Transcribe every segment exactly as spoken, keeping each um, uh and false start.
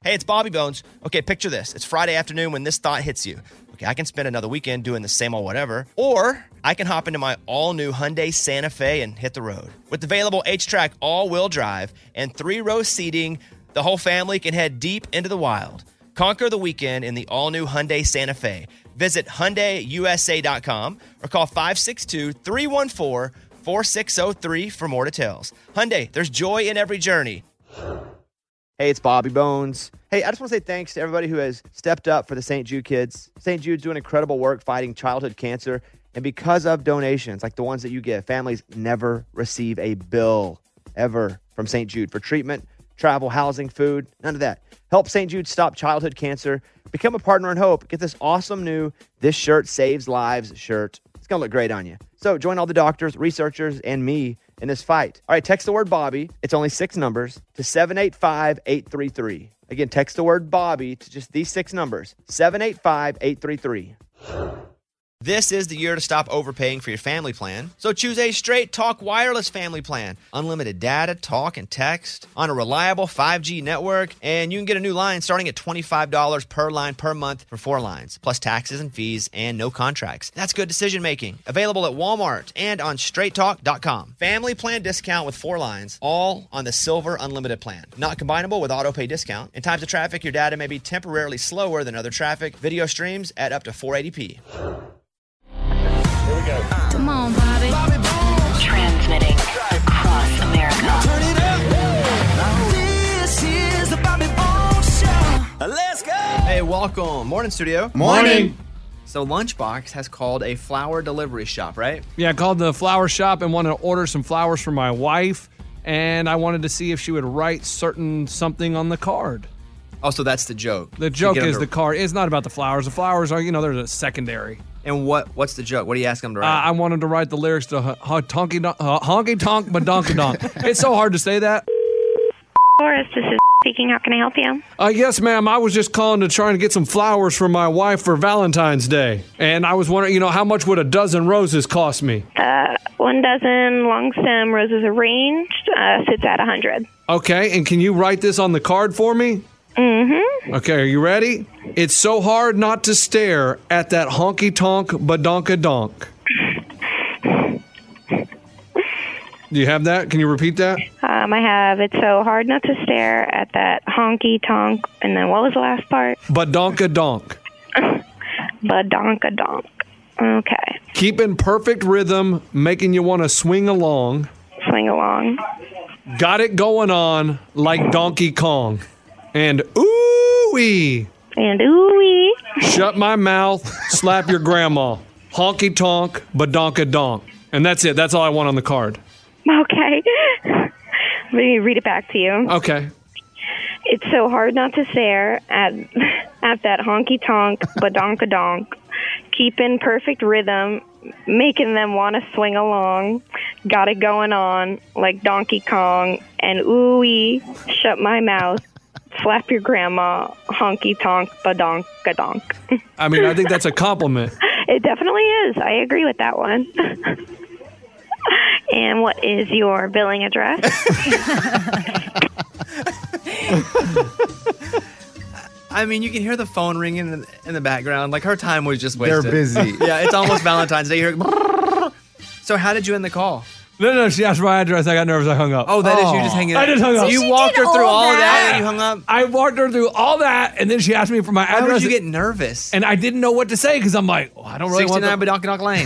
Hey, it's Bobby Bones. Okay, picture this. It's Friday afternoon when this thought hits you. Okay, I can spend another weekend doing the same old whatever, or I can hop into my all-new Hyundai Santa Fe and hit the road. With available H-Track all-wheel drive and three-row seating, the whole family can head deep into the wild. Conquer the weekend in the all-new Hyundai Santa Fe. Visit Hyundai U S A dot com or call five six two, three one four, four six zero three for more details. Hyundai, there's joy in every journey. Hey, it's Bobby Bones. Hey, I just want to say thanks to everybody who has stepped up for the Saint Jude kids. Saint Jude's doing incredible work fighting childhood cancer. And because of donations like the ones that you give, families never receive a bill ever from Saint Jude for treatment, travel, housing, food, none of that. Help Saint Jude stop childhood cancer. Become a partner in hope. Get this awesome new This Shirt Saves Lives shirt. It's going to look great on you. So join all the doctors, researchers, and me in this fight. All right, text the word Bobby. It's only six numbers to seven eight five, eight three three. Again, text the word Bobby to just these six numbers, seven eight five, eight three three. This is the year to stop overpaying for your family plan. So choose a Straight Talk Wireless family plan. Unlimited data, talk, and text on a reliable five G network. And you can get a new line starting at twenty-five dollars per line per month for four lines, plus taxes and fees and no contracts. That's good decision making. Available at Walmart and on straight talk dot com. Family plan discount with four lines, all on the Silver Unlimited plan. Not combinable with auto pay discount. In times of traffic, your data may be temporarily slower than other traffic. Video streams at up to four eighty p. Here we go. Come on, Bobby. Bobby Bones. Transmitting across America. Turn it up. This is the Bobby Bones Show. Let's go. Hey, welcome. Morning, studio. Morning. So Lunchbox has called a flower delivery shop, right? Yeah, I called the flower shop and wanted to order some flowers for my wife, and I wanted to see if she would write certain something on the card. Oh, so that's the joke. The joke To get is them the to- card. It's not about the flowers. The flowers are, you know, they're a secondary. And what? what's the joke? What do you ask them to Uh, write? I wanted to write the lyrics to h- h- honky donk, uh, honky tonk, badonka donk. It's so hard to say that. Doris, this is speaking. How can I help you? Uh, yes, ma'am. I was just calling to try and get some flowers for my wife for Valentine's Day. And I was wondering, you know, how much would a dozen roses cost me? Uh, one dozen long stem roses arranged uh, sits at one hundred. Okay, and can you write this on the card for me? Mm-hmm. Okay, are you ready? It's so hard not to stare at that honky tonk badonka donk. Do you have that? Can you repeat that? Um, I have It's so hard not to stare at that honky tonk. And then what was the last part? Badonka donk. Badonka donk. Okay. Keep in perfect rhythm, making you want to swing along. Swing along. Got it going on like Donkey Kong. And ooh-wee. And ooh-wee. Shut my mouth, slap your grandma. Honky tonk, badonka donk. And that's it. That's all I want on the card. Okay. Let me read it back to you. Okay. It's so hard not to stare at at that honky tonk badonka donk. Keep in perfect rhythm, making them want to swing along. Got it going on like Donkey Kong. And ooh-wee, shut my mouth, slap your grandma, honky tonk badonka donk. I mean, I think that's a compliment. It definitely is. I agree with that one. And what is your billing address? I mean, you can hear the phone ringing in, in the background. Like, her time was just They're wasted. busy. Yeah, it's almost Valentine's Day. You're like, so how did you end the call? No, no, she asked my address. I got nervous. I hung up. Oh, that is you just hanging up. I just hung up. You She walked did her through all all that. that? and you hung up? I walked her through all that, and then she asked me for my Why address. would you get nervous? and I didn't know what to say because I'm like, oh, I don't really want sixty-nine to. Badonka Lane.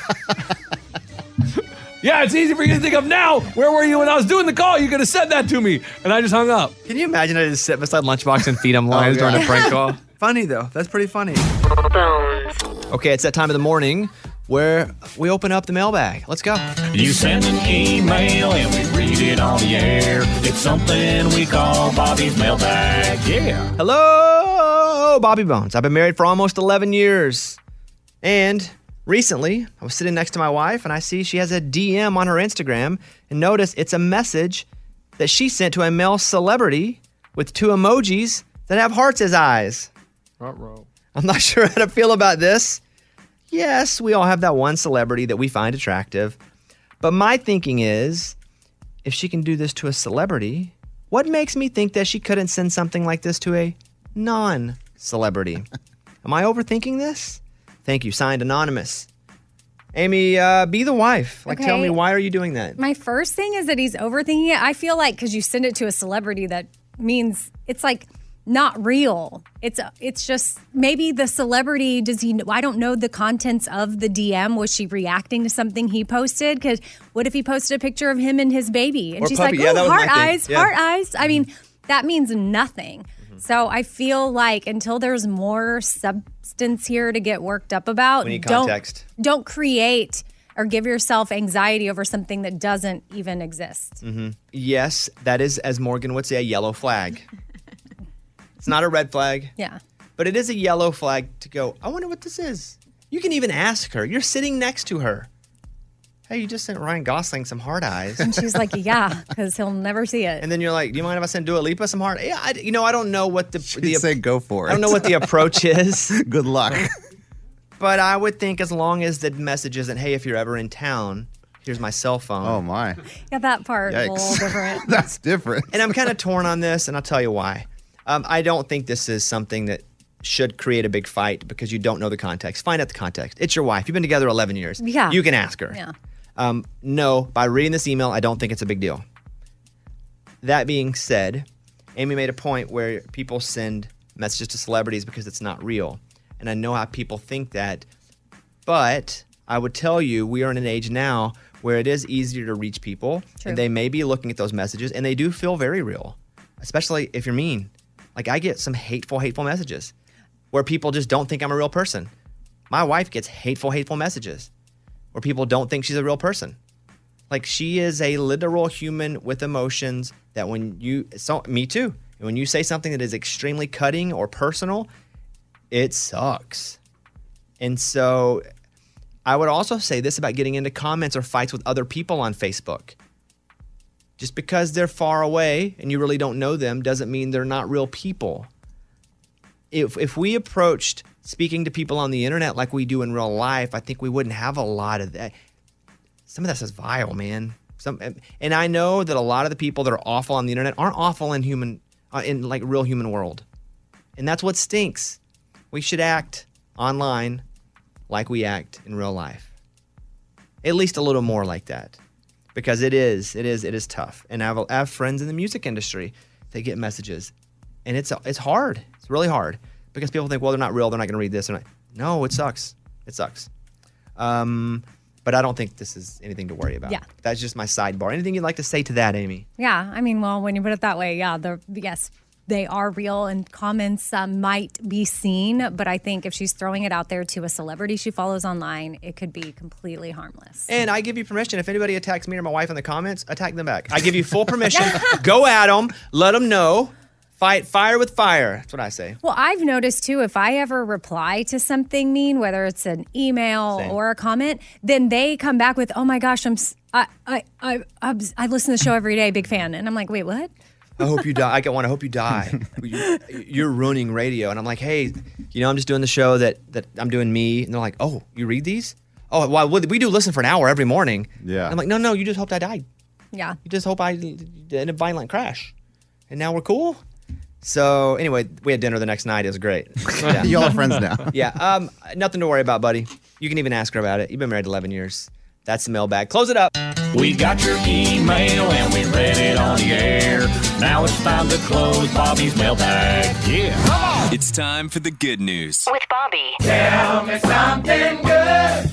Yeah, it's easy for you to think of now. Where were you when I was doing the call? You could have said that to me. And I just hung up. Can you imagine I just sit beside Lunchbox and feed him lines Oh, during yeah. a prank call? Funny, though. That's pretty funny. Bones. Okay, it's that time of the morning where we open up the mailbag. Let's go. You send an email and we read it on the air. It's something we call Bobby's mailbag. Yeah. Hello, Bobby Bones. I've been married for almost eleven years. And recently, I was sitting next to my wife and I see she has a D M on her Instagram. And notice it's a message that she sent to a male celebrity with two emojis that have hearts as eyes. Uh-oh. I'm not sure how to feel about this. Yes, we all have that one celebrity that we find attractive. But my thinking is, if she can do this to a celebrity, What makes me think that she couldn't send something like this to a non-celebrity? Am I overthinking this? Thank you. Signed, Anonymous. Amy, uh, be the wife. Like, Okay. tell me, why are you doing that? My first thing is that he's overthinking it. I feel like because you send it to a celebrity, that means it's like not real. It's it's just maybe the celebrity, does he, I don't know the contents of the D M. Was she reacting to something he posted? Because what if he posted a picture of him and his baby? And Or she's puppy. like, Yeah, oh, that was my heart thing. eyes, Yeah. heart eyes. I mean, that means nothing. So I feel like until there's more substance here to get worked up about, We need don't, context. don't create or give yourself anxiety over something that doesn't even exist. Mm-hmm. Yes, that is, as Morgan would say, a yellow flag. It's not a red flag, Yeah. but it is a yellow flag to go, I wonder what this is. You can even ask her. You're sitting next to her. Hey, you just sent Ryan Gosling some hard eyes. And she's like, yeah, because he'll never see it. And then you're like, do you mind if I send Dua Lipa some hard? Yeah, I, you know, I don't know what the, the say go for it. I don't know what the approach is. Good luck. But I would think as long as the message isn't, hey, if you're ever in town, here's my cell phone. Oh my. Yeah, that part is a Yikes. little different. That's different. And I'm kind of torn on this, and I'll tell you why. Um, I don't think this is something that should create a big fight because you don't know the context. Find out the context. It's your wife. You've been together eleven years. Yeah. You can ask her. Yeah. Um, no, by reading this email, I don't think it's a big deal. That being said, Amy made a point where people send messages to celebrities because it's not real. And I know how people think that. But I would tell you, we are in an age now where it is easier to reach people. True. And they may be looking at those messages, and they do feel very real, especially if you're mean. Like, I get some hateful, hateful messages where people just don't think I'm a real person. My wife gets hateful, hateful messages where people don't think she's a real person. Like, she is a literal human with emotions that when you, so me too, when you say something that is extremely cutting or personal, it sucks. And so I would also say this about getting into comments or fights with other people on Facebook. Just because they're far away and you really don't know them doesn't mean they're not real people. If if we approached speaking to people on the internet like we do in real life, I think we wouldn't have a lot of that. Some of that is vile, man. Some, and I know that a lot of the people that are awful on the internet aren't awful in human, uh, in like real human world, and that's what stinks. We should act online like we act in real life, at least a little more like that, because it is, it is, it is tough. And I have, I have friends in the music industry. They get messages, and it's it's hard. It's really hard because people think, well, they're not real. They're not going to read this. They're not. No, it sucks. It sucks. Um, but I don't think this is anything to worry about. Yeah. That's just my sidebar. Anything you'd like to say to that, Amy? Yeah, I mean, well, when you put it that way, yeah, the yes, they are real, and comments um, might be seen, but I think if she's throwing it out there to a celebrity she follows online, it could be completely harmless. And I give you permission. If anybody attacks me or my wife in the comments, attack them back. I give you full permission. Go at them. Let them know. Fight fire with fire. That's what I say. Well, I've noticed too, if I ever reply to something mean, whether it's an email Same. or a comment, then they come back with, "Oh my gosh, I'm s- I I I I, I listen to the show every day, big fan," and I'm like, "Wait, what?" I hope you die. I get one. I hope you die. You- You're ruining radio. And I'm like, hey, you know, I'm just doing the show that that I'm doing me. And they're like, oh, you read these? Oh, well, we do listen for an hour every morning. Yeah. And I'm like, no, no, you just hoped I died. Yeah. You just hope I in a violent crash. And now we're cool. So anyway, we had dinner the next night. It was great. Yeah. Y'all are friends now. Yeah. Um, nothing to worry about, buddy. You can even ask her about it. You've been married eleven years. That's the mailbag. Close it up. We got your email and we read it on the air. Now it's time to close Bobby's mailbag. Yeah. Come on. It's time for the good news. With Bobby. Tell me something good.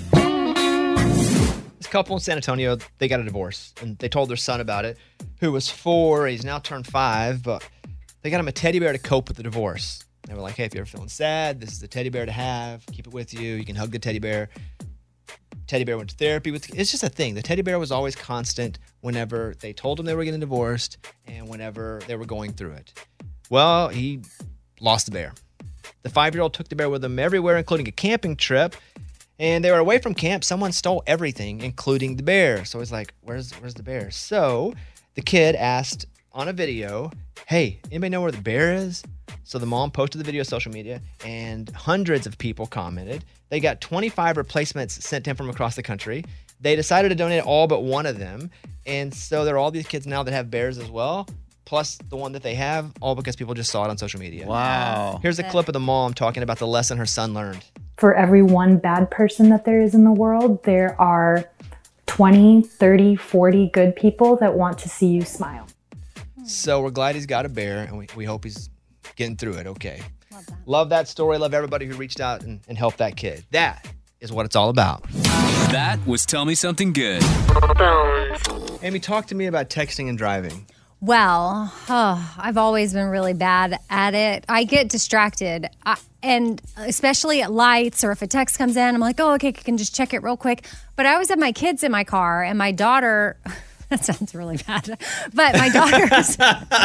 This couple in San Antonio, they got a divorce, and they told their son about it, who was four. He's now turned five, but they got him a teddy bear to cope with the divorce. They were like, hey, if you're ever feeling sad, this is a teddy bear to have. Keep it with you. You can hug the teddy bear. Teddy bear went to therapy with. It's just a thing. The teddy bear was always constant whenever they told him they were getting divorced and whenever they were going through it. Well, he lost the bear. The five-year-old took the bear with him everywhere, including a camping trip. And they were away from camp. Someone stole everything, including the bear. So he's like, where's where's the bear? So the kid asked on a video, hey, anybody know where the bear is? So the mom posted the video on social media, and hundreds of people commented. They got twenty-five replacements sent to him from across the country. They decided to donate all but one of them. And so there are all these kids now that have bears as well. plus the one that they have, all because people just saw it on social media. Wow. Here's a clip of the mom talking about the lesson her son learned. For every one bad person that there is in the world, there are twenty, thirty, forty good people that want to see you smile. So we're glad he's got a bear, and we, we hope he's getting through it okay. Love that, Love that story. Love everybody who reached out and, and helped that kid. That is what it's all about. That was Tell Me Something Good. Amy, talk to me about texting and driving. Well, oh, I've always been really bad at it. I get distracted. I, and especially at lights or if a text comes in, I'm like, oh, okay, I can just check it real quick. But I always have my kids in my car and my daughter... That sounds really bad. But my daughter's...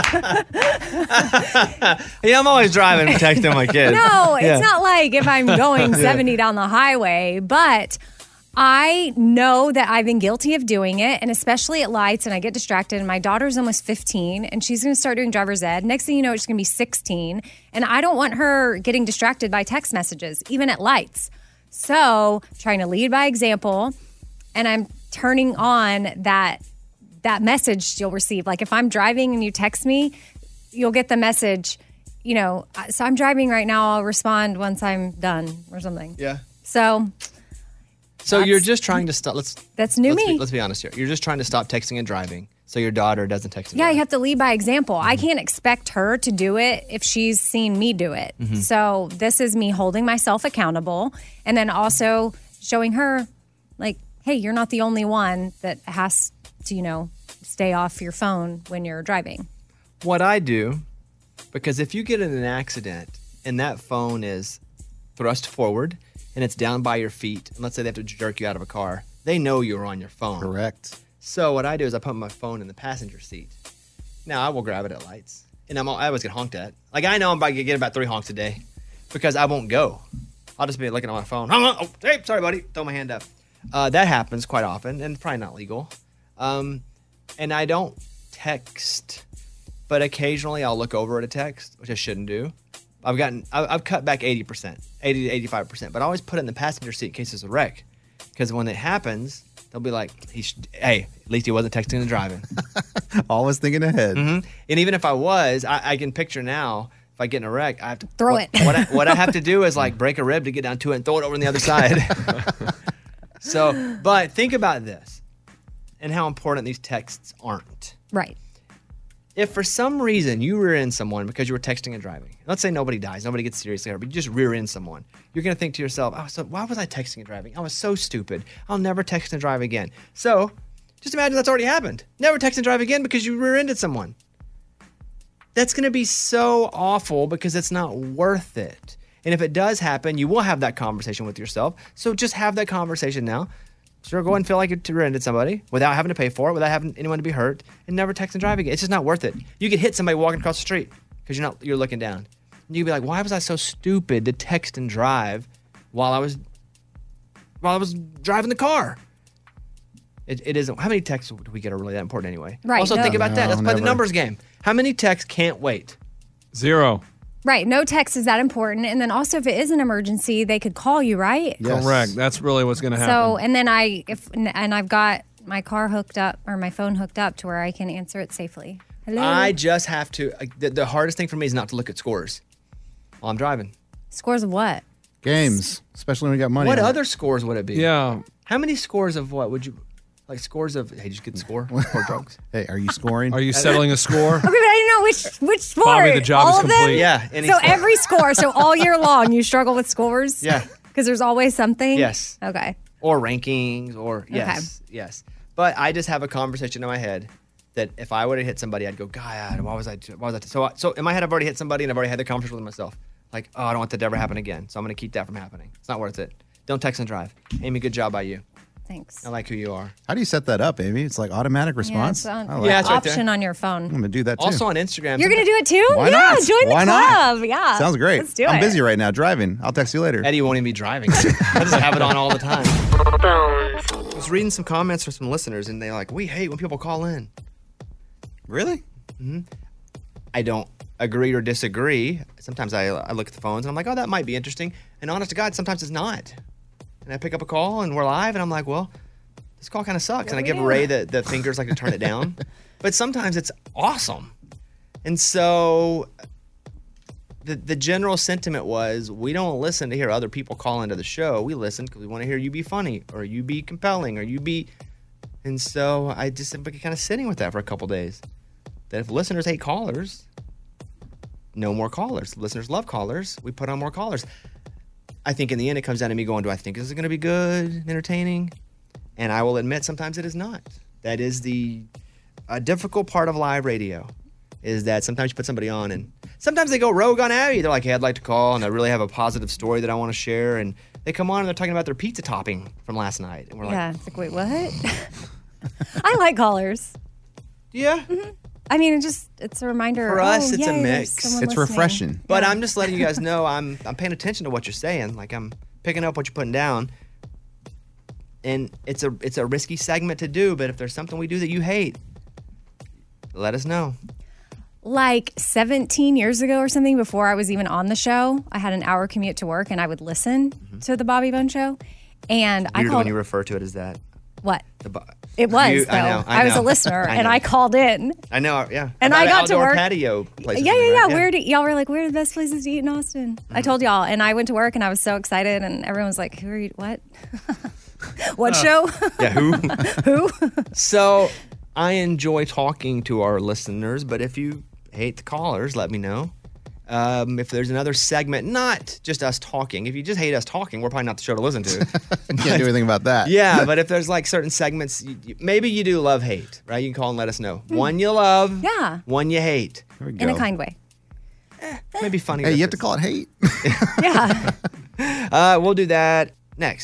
yeah, I'm always driving and texting my kids. No, it's yeah. not like if I'm going seventy down the highway, but I know that I've been guilty of doing it, and especially at lights, and I get distracted, and my daughter's almost fifteen, and she's going to start doing driver's ed. Next thing you know, she's going to be sixteen, and I don't want her getting distracted by text messages, even at lights. So, trying to lead by example, and I'm turning on that that message you'll receive. Like if I'm driving and you text me, you'll get the message, you know, so I'm driving right now, I'll respond once I'm done or something. Yeah. So So you're just trying to stop. Let's. That's new let's me. Be, let's be honest here. You're just trying to stop texting and driving so your daughter doesn't text and Yeah, drive. you have to lead by example. I can't expect her to do it if she's seen me do it. Mm-hmm. So this is me holding myself accountable and then also showing her like, hey, you're not the only one that has to, you know, stay off your phone when you're driving. What I do, because if you get in an accident and that phone is thrust forward and it's down by your feet, and let's say they have to jerk you out of a car, they know you're on your phone. Correct. So what I do is I put my phone in the passenger seat. Now I will grab it at lights, and I'm, I always get honked at. Like I know I'm about to get about three honks a day because I won't go. I'll just be looking at my phone. Oh, hey, sorry, buddy. Throw my hand up. Uh, that happens quite often, and it's probably not legal. Um, and I don't text, but occasionally I'll look over at a text, which I shouldn't do. I've gotten, I've cut back eighty percent, eighty to eighty-five percent, but I always put it in the passenger seat in case there's a wreck. Because when it happens, they'll be like, he sh- hey, at least he wasn't texting and driving. Always thinking ahead. Mm-hmm. And even if I was, I, I can picture now, if I get in a wreck, I have to throw what, it. What I, what I have to do is like break a rib to get down to it and throw it over on the other side. So, but think about this and how important these texts aren't. Right. If for some reason you rear end someone because you were texting and driving, let's say nobody dies, nobody gets seriously hurt, but you just rear end someone, you're going to think to yourself, oh, so why was I texting and driving? I was so stupid. I'll never text and drive again. So just imagine that's already happened. Never text and drive again because you rear ended someone. That's going to be so awful because it's not worth it. And if it does happen, you will have that conversation with yourself. So just have that conversation now. Sure, go ahead and feel like you rear-ended somebody without having to pay for it, without having anyone to be hurt, and never text and drive again. It's just not worth it. You could hit somebody walking across the street because you're not you're looking down. And you'd be like, why was I so stupid to text and drive while I was while I was driving the car? It, it isn't. How many texts do we get are really that important anyway? Right, Also, no. think about that. No, Let's play the never. numbers game. How many texts can't wait? Zero. Right. No text is that important. And then also if it is an emergency, they could call you, right? Yes. Correct. That's really what's going to happen. So, and then I, if, and I've got my car hooked up or my phone hooked up to where I can answer it safely. Hello. I just have to. Uh, the, the hardest thing for me is not to look at scores while I'm driving. Scores of what? Games, especially when we got money. What on it. other scores would it be? yeah. How many scores of what would you like? Scores of hey, did you get the score? Score drugs. Hey, are you scoring? Are you settling a score? Okay, but I didn't know which which sport. Bobby, the job all is of them? complete. Yeah. Any So score. every score. So all year long, you struggle with scores. Yeah. Because there's always something. Yes. Okay. or rankings or yes, yes. But I just have a conversation in my head that if I would have hit somebody, I'd go, God, why was I? Why was I? So, I- so in my head, I've already hit somebody and I've already had the conversation with myself. Like, oh, I don't want that to ever happen again. So I'm going to keep that from happening. It's not worth it. Don't text and drive. Amy, good job by you. Thanks. I like who you are. How do you set that up, Amy? It's like automatic Yeah, response. it's on, I like Yeah, it. it's right there. option on your phone. I'm gonna do that too. Also on Instagram. You're going to do it too? Why yeah, not? join the Why not? club. Yeah. Sounds great. Let's do I'm it. busy right now driving. I'll text you later. Eddie won't even be driving. I just have it on all the time. I was reading some comments from some listeners, and they're like, we hate when people call in. Really? I don't agree or disagree. Sometimes I, I look at the phones, and I'm like, oh, that might be interesting. And honest to God, sometimes it's not. And I pick up a call, and we're live, and I'm like, well, this call kind of sucks. And I give Ray the, the fingers like to turn it down. But sometimes it's awesome. And so the the general sentiment was, we don't listen to hear other people call into the show. We listen because we want to hear you be funny or you be compelling or you be... And so I just been kind of sitting with that for a couple days. That if listeners hate callers, no more callers. Listeners love callers. We put on more callers. I think in the end it comes down to me going, do I think this is going to be good, entertaining? And I will admit sometimes it is not. That is the uh, difficult part of live radio, is that sometimes you put somebody on and sometimes they go rogue on Abby. They're like, hey, I'd like to call and I really have a positive story that I want to share. And they come on and they're talking about their pizza topping from last night. And we're like, yeah, it's like, wait, what? I like callers. Yeah? Mm-hmm. I mean, it just, it's a reminder. For us, oh, it's yay, a there's mix. someone It's listening. refreshing. But Yeah. I'm just letting you guys know I'm I'm paying attention to what you're saying. Like I'm picking up what you're putting down. And it's a it's a risky segment to do, but if there's something we do that you hate, let us know. Like seventeen years ago or something, before I was even on the show, I had an hour commute to work and I would listen Mm-hmm. to the Bobby Bone Show. And I Weird called when you refer to it as that. what? The bo- It was, You- though. I know, I was a know. listener I and know. I called in. I know, yeah. And About I an got to outdoor work. patio place. or Yeah, yeah, something, yeah. right? Where do y'all were like, where are the best places to eat in Austin? Mm-hmm. I told y'all, and I went to work, and I was so excited, and everyone was like, "Who are you? What? what show? Yeah, who? Who?" So I enjoy talking to our listeners, but if you hate the callers, let me know. Um, if there's another segment, not just us talking. If you just hate us talking, we're probably not the show to listen to. Can't do anything about that. Yeah, but if there's like certain segments, you, you, maybe you do love hate, right? You can call and let us know. One you love, Yeah, one you hate. Here we in a go. kind way. Maybe funny. Hey, you have to call it hate. Yeah. Uh, we'll do that next.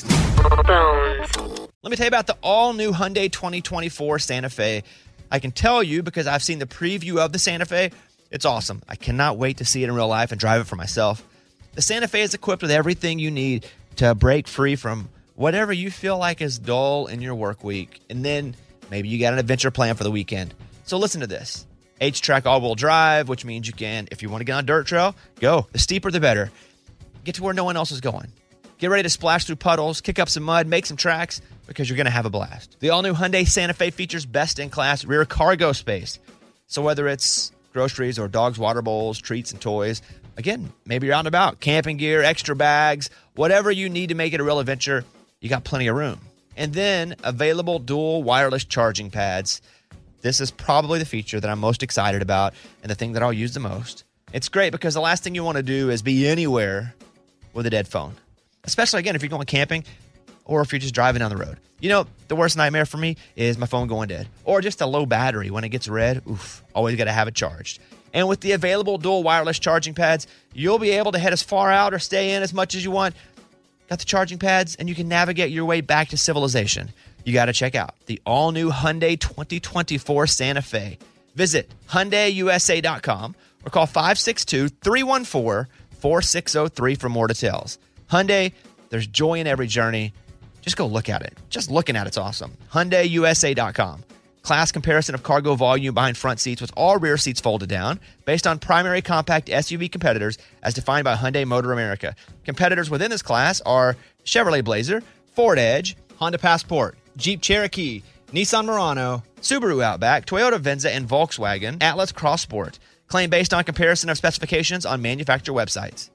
Bones. Let me tell you about the all-new Hyundai twenty twenty-four Santa Fe. I can tell you because I've seen the preview of the Santa Fe. It's awesome. I cannot wait to see it in real life and drive it for myself. The Santa Fe is equipped with everything you need to break free from whatever you feel like is dull in your work week. And then maybe you got an adventure plan for the weekend. So listen to this. H-Track all-wheel drive, which means you can, if you want to get on a dirt trail, go. The steeper, the better. Get to where no one else is going. Get ready to splash through puddles, kick up some mud, make some tracks, because you're going to have a blast. The all-new Hyundai Santa Fe features best-in-class rear cargo space. So whether it's groceries or dogs' water bowls, treats, and toys, again, maybe you're out and about, camping gear, extra bags, whatever you need to make it a real adventure, you got plenty of room. And then available dual wireless charging pads. This is probably the feature that I'm most excited about and the thing that I'll use the most. It's great because the last thing you want to do is be anywhere with a dead phone. Especially, again, if you're going camping or if you're just driving down the road. You know, the worst nightmare for me is my phone going dead. Or just a low battery when it gets red. Oof, always got to have it charged. And with the available dual wireless charging pads, you'll be able to head as far out or stay in as much as you want. Got the charging pads, and you can navigate your way back to civilization. You got to check out the all-new Hyundai twenty twenty-four Santa Fe. Visit Hyundai U S A dot com or call five six two, three one four, four six zero three for more details. Hyundai, there's joy in every journey. Just go look at it. Just looking at it's awesome. Hyundai U S A dot com. Class comparison of cargo volume behind front seats with all rear seats folded down based on primary compact S U V competitors as defined by Hyundai Motor America. Competitors within this class are Chevrolet Blazer, Ford Edge, Honda Passport, Jeep Cherokee, Nissan Murano, Subaru Outback, Toyota Venza, and Volkswagen Atlas Cross Sport. Claim based on comparison of specifications on manufacturer websites.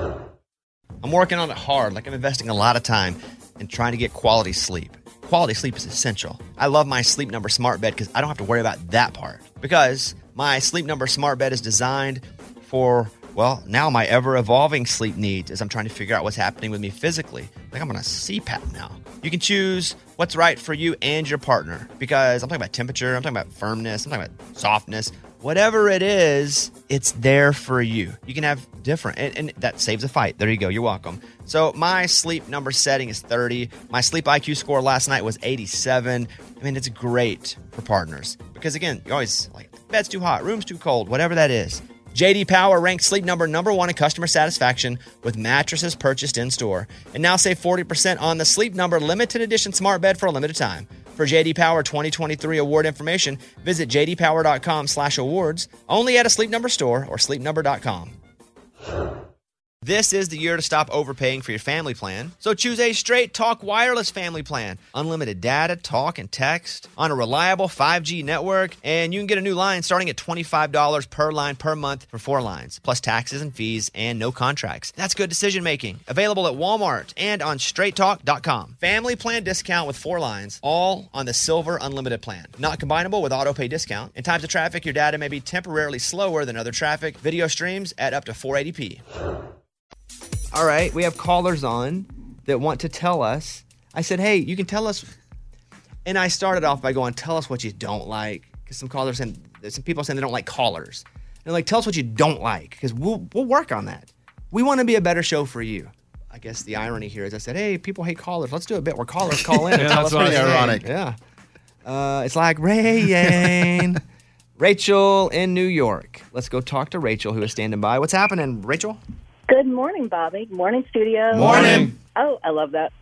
I'm working on it hard, like I'm investing a lot of time in trying to get quality sleep. Quality sleep is essential. I love my Sleep Number smart bed because I don't have to worry about that part. Because my Sleep Number smart bed is designed for, well, now my ever-evolving sleep needs as I'm trying to figure out what's happening with me physically. Like I'm on a C PAP now. You can choose what's right for you and your partner because I'm talking about temperature, I'm talking about firmness, I'm talking about softness. Whatever it is, it's there for you. You can have different, and, and that saves a fight. There you go. You're welcome. So my Sleep Number setting is thirty. My Sleep I Q score last night was eighty-seven. I mean, it's great for partners because, again, you always like, bed's too hot, room's too cold, whatever that is. J D Power ranked Sleep Number number one in customer satisfaction with mattresses purchased in-store. And now save forty percent on the Sleep Number limited edition smart bed for a limited time. For J D Power twenty twenty-three award information, visit j d power dot com slash awards, only at a Sleep Number store or sleep number dot com. This is the year to stop overpaying for your family plan. So choose a Straight Talk Wireless family plan. Unlimited data, talk, and text on a reliable five G network. And you can get a new line starting at twenty-five dollars per line per month for four lines, plus taxes and fees and no contracts. That's good decision making. Available at Walmart and on straight talk dot com. Family plan discount with four lines, all on the Silver Unlimited plan. Not combinable with auto pay discount. In times of traffic, your data may be temporarily slower than other traffic. Video streams at up to four eighty p. All right, we have callers on that want to tell us. I said, hey, you can tell us. And I started off by going, tell us what you don't like. Because some callers saying, some people are saying they don't like callers. And they're like, tell us what you don't like. Because we'll, we'll work on that. We want to be a better show for you. I guess the irony here is I said, hey, people hate callers. Let's do a bit where callers call in and Yeah, tell that's us what pretty they hate. ironic. Yeah. Uh, it's like Rain. Rachel in New York. Let's go talk to Rachel, who is standing by. What's happening, Rachel? Good morning, Bobby. Morning, studio. Morning. Oh, I love that.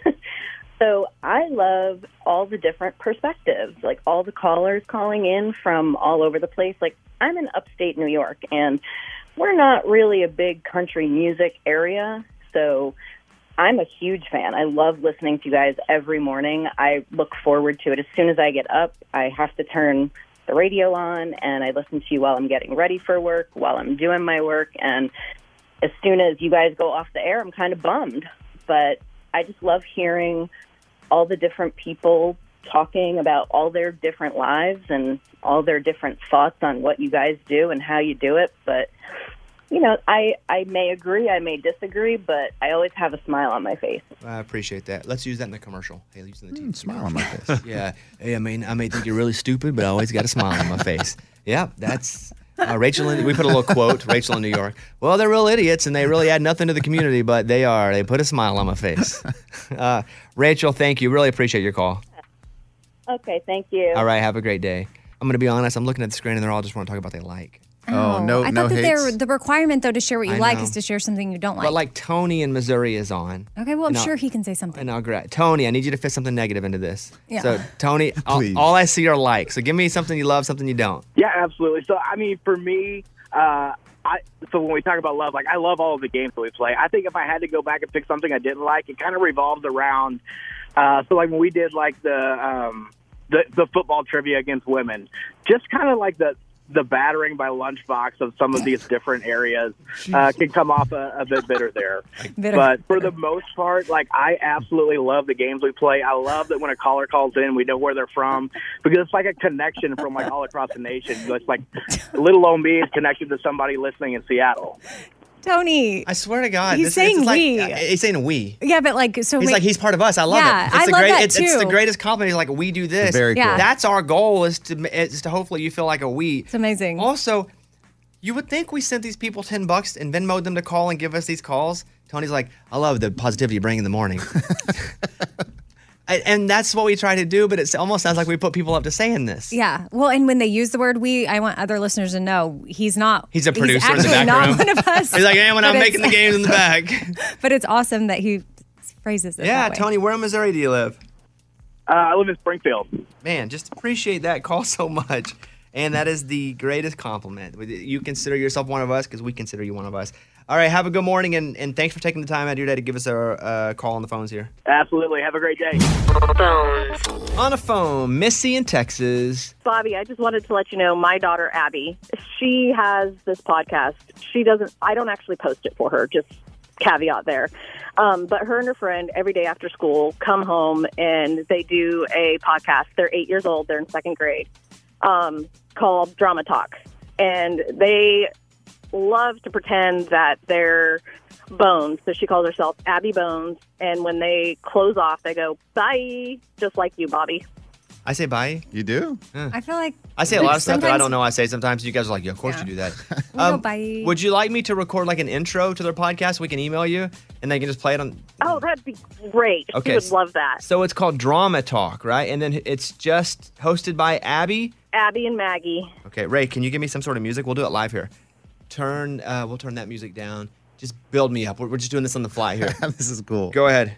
So I love all the different perspectives, like all the callers calling in from all over the place. Like, I'm in upstate New York, and we're not really a big country music area, so I'm a huge fan. I love listening to you guys every morning. I look forward to it. As soon as I get up, I have to turn the radio on, and I listen to you while I'm getting ready for work, while I'm doing my work, and as soon as you guys go off the air, I'm kind of bummed. But I just love hearing all the different people talking about all their different lives and all their different thoughts on what you guys do and how you do it. But, you know, I, I may agree, I may disagree, but I always have a smile on my face. I appreciate that. Let's use that in the commercial. Hey, using the T V. Mm, smile on my face. Yeah. Hey, I mean, I may think you're really stupid, but I always got a smile on my face. Yeah, that's uh, Rachel. In, we put a little quote, Rachel in New York. Well, they're real idiots, and they really add nothing to the community, but they are. They put a smile on my face. Uh, Rachel, thank you. Really appreciate your call. Okay, thank you. All right, have a great day. I'm going to be honest. I'm looking at the screen, and they're all just want to talk about what they like. Oh, no, I no thought that hates. they're, the requirement, though, to share what you I like know. is to share something you don't like. But like Tony in Missouri is on. okay, well, I'm And I'll- sure he can say something. And I'll gra- Tony, I need you to fit something negative into this. Yeah. So, Tony, all, Please. all I see are likes. So give me something you love, something you don't. Yeah, absolutely. So, I mean, for me, uh, I so when we talk about love, like, I love all of the games that we play. I think if I had to go back and pick something I didn't like, it kind of revolves around, uh, so, like, when we did, like, the, um, the, the football trivia against women, just kind of like the, the battering by Lunchbox of some of these different areas uh, can come off a, a bit bitter there. Bitter. But for the most part, like, I absolutely love the games we play. I love that when a caller calls in, we know where they're from, because it's like a connection from, like, all across the nation. It's like little old me is connected to somebody listening in Seattle. Tony. I swear to God. He's this, saying it's like, we. uh, He's saying we. Yeah, but like, so He's wait, like, he's part of us. I love Yeah, it. It's I the love great, that it's, it's the too. greatest compliment. He's like, we do this. Very cool. Yeah. That's our goal, is to is to hopefully you feel like a we. It's amazing. Also, you would think we sent these people ten bucks and Venmo'd them to call and give us these calls. Tony's like, I love the positivity you bring in the morning. I- and that's what we try to do, but it almost sounds like we put people up to saying this. Yeah. Well, and when they use the word we, I want other listeners to know he's not. He's a producer in the actually back not room. one of us. He's like, hey, when but I'm it's- making the games in the back. But it's awesome that he phrases it. Yeah, that way. Tony, where in Missouri do you live? Uh, I live in Springfield. Man, just appreciate that call so much. And that is the greatest compliment. You consider yourself one of us because we consider you one of us. All right, have a good morning, and, and thanks for taking the time out of your day to give us a uh, call on the phones here. Absolutely. Have a great day. On the phone, Missy in Texas. Bobby, I just wanted to let you know my daughter, Abby, she has this podcast. She doesn't, I don't actually post it for her, just caveat there. Um, but her and her friend, every day after school, come home and they do a podcast. They're eight years old. They're in second grade, um, called Drama Talk. And they love to pretend that they're Bones. So she calls herself Abby Bones. And when they close off, they go, bye, just like you, Bobby. I say bye. You do? Yeah. I feel like I say a lot of stuff that I sometimes- don't know I say sometimes. You guys are like, yeah, of course Yeah. you do that. We go, bye. Would you like me to record like an intro to their podcast? We can email you, and they can just play it on. Oh, that'd be great. Okay. She would love that. So it's called Drama Talk, right? And then it's just hosted by Abby. Abby and Maggie. Okay, Ray, can you give me some sort of music? We'll do it live here. Turn, uh, we'll turn that music down. Just build me up. We're, we're just doing this on the fly here. This is cool. Go ahead.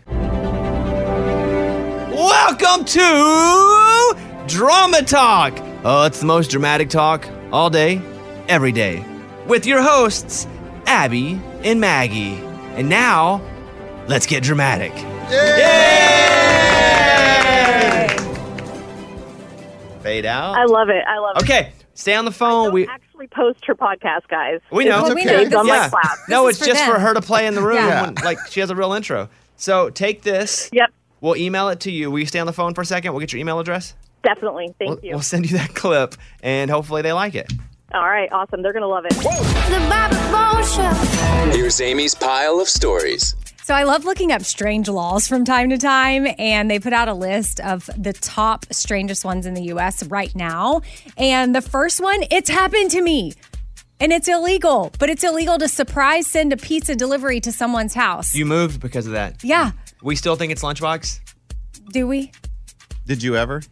Welcome to Drama Talk. Oh, it's the most dramatic talk all day, every day. With your hosts, Abby and Maggie. And now, let's get dramatic. Fade out. I love it. I love it. Okay, stay on the phone. We actually post her podcast, guys. we know. It's based on my Yeah. class. No, This it's is for just them. for her to play in the room. Yeah. When, like she has a real intro. So take this. Yep. We'll email it to you. Will you stay on the phone for a second? We'll get your email address. Definitely. Thank We'll, you. we'll send you that clip, and hopefully they like it. All right. Awesome. They're going to love it. The Bobby Bones Show. Here's Amy's pile of stories. So I love looking up strange laws from time to time, and they put out a list of the top strangest ones in the U S right now. And the first one, it's happened to me. And it's illegal, but it's illegal to surprise send a pizza delivery to someone's house. You moved because of that. Yeah. We still think it's Lunchbox? Do we? Did you ever?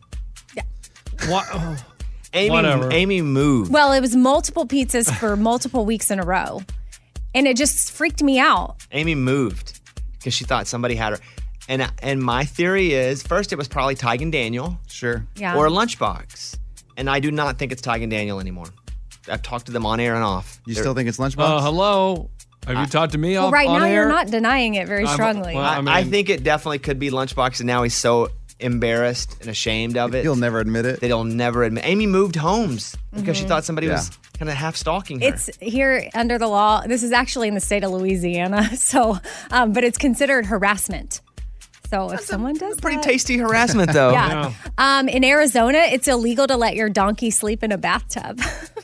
What? Oh, Amy, Whatever. Amy moved. Well, it was multiple pizzas for multiple weeks in a row. And it just freaked me out. Amy moved because she thought somebody had her. And and my theory is, first it was probably Tig and Daniel. Sure. Yeah. Or Lunchbox. And I do not think it's Tig and Daniel anymore. I've talked to them on air and off. You They're- still think it's Lunchbox? Uh, hello. Have you talked to me Well, off right on now air? you're not denying it very I'm- strongly. well, I, I mean- I think it definitely could be Lunchbox, and now he's so embarrassed and ashamed of it. He'll never admit it. that he'll never admit. Amy moved homes because she thought somebody Yeah. was kind of half stalking her. It's here under the law. This is actually in the state of Louisiana. So, um, but it's considered harassment. So if someone does pretty that- tasty harassment, though. Yeah. Um, in Arizona, it's illegal to let your donkey sleep in a bathtub.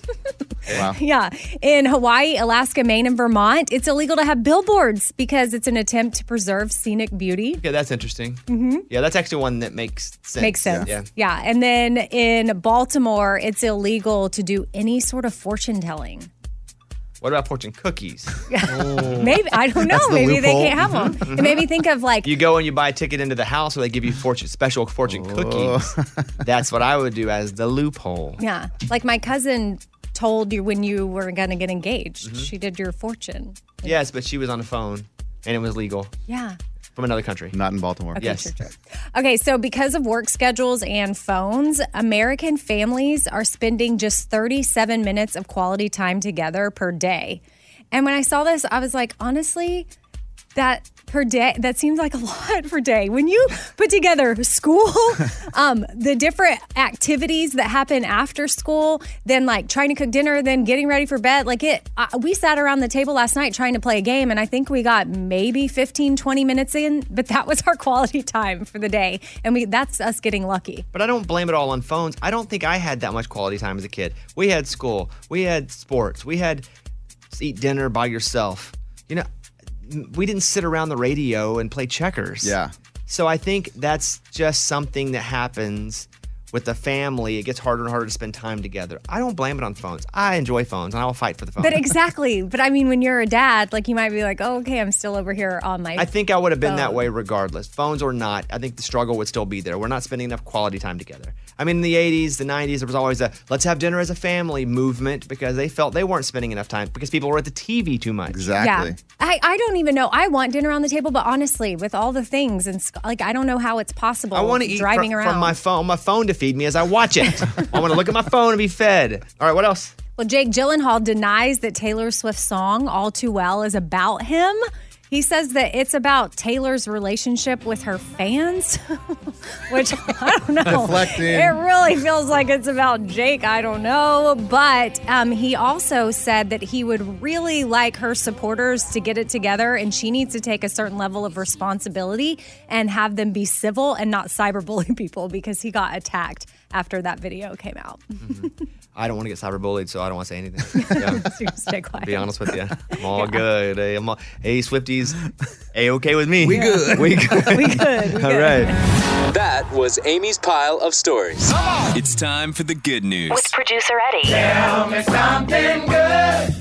Wow. Yeah. In Hawaii, Alaska, Maine, and Vermont, it's illegal to have billboards because it's an attempt to preserve scenic beauty. Yeah, that's interesting. Mm-hmm. Yeah, that's actually one that makes sense. Makes sense. Yeah. Yeah. And then in Baltimore, it's illegal to do any sort of fortune telling. What about fortune cookies? Maybe, I don't know. That's the Maybe they loophole. can't have them. It made me think of like, You go and you buy a ticket into the house where they give you fortune special fortune cookies. That's what I would do as the loophole. yeah, like my cousin told you when you were going to get engaged. Mm-hmm. She did your fortune. Yes, but she was on the phone and it was legal Yeah. from another country. Not in Baltimore. Okay, Yes. sure, sure. Okay, so because of work schedules and phones, American families are spending just thirty-seven minutes of quality time together per day. And when I saw this, I was like, honestly, that per day, that seems like a lot per day. When you put together school, um, the different activities that happen after school, then like trying to cook dinner, then getting ready for bed, like it, uh, we sat around the table last night trying to play a game, and I think we got maybe fifteen, twenty minutes in, but that was our quality time for the day. And we that's us getting lucky. But I don't blame it all on phones. I don't think I had that much quality time as a kid. We had school, we had sports, we had eat dinner by yourself. You know, we didn't sit around the radio and play checkers. Yeah. So I think that's just something that happens with the family. It gets harder and harder to spend time together. I don't blame it on phones. I enjoy phones and I'll fight for the phone. But exactly. But I mean, when you're a dad, like you might be like, oh, okay, I'm still over here on my I think I would have been that phone. way regardless. Phones or not, I think the struggle would still be there. We're not spending enough quality time together. I mean, in the eighties, the nineties, there was always a let's have dinner as a family movement because they felt they weren't spending enough time because people were at the T V too much. Exactly. Yeah. I, I don't even know. I want dinner on the table, but honestly, with all the things and sc- like, I don't know how it's possible I want to eat driving fr- around. from my phone, my phone to feed me as I watch it. I want to look at my phone and be fed. All right, what else? Well, Jake Gyllenhaal denies that Taylor Swift's song All Too Well is about him. He says that it's about Taylor's relationship with her fans, which I don't know. Deflecting. It really feels like it's about Jake. I don't know. But um, he also said that he would really like her supporters to get it together, and she needs to take a certain level of responsibility and have them be civil and not cyberbully people because he got attacked after that video came out. I don't want to get cyberbullied, so I don't want to say anything. Yeah. So you stay quiet. Be honest with you. I'm all good. Hey, I'm all, hey, Swifties, A-okay with me. We good. We good. We good. We All good. right. That was Amy's pile of stories. It's time for the good news. With producer Eddie. Tell me something good.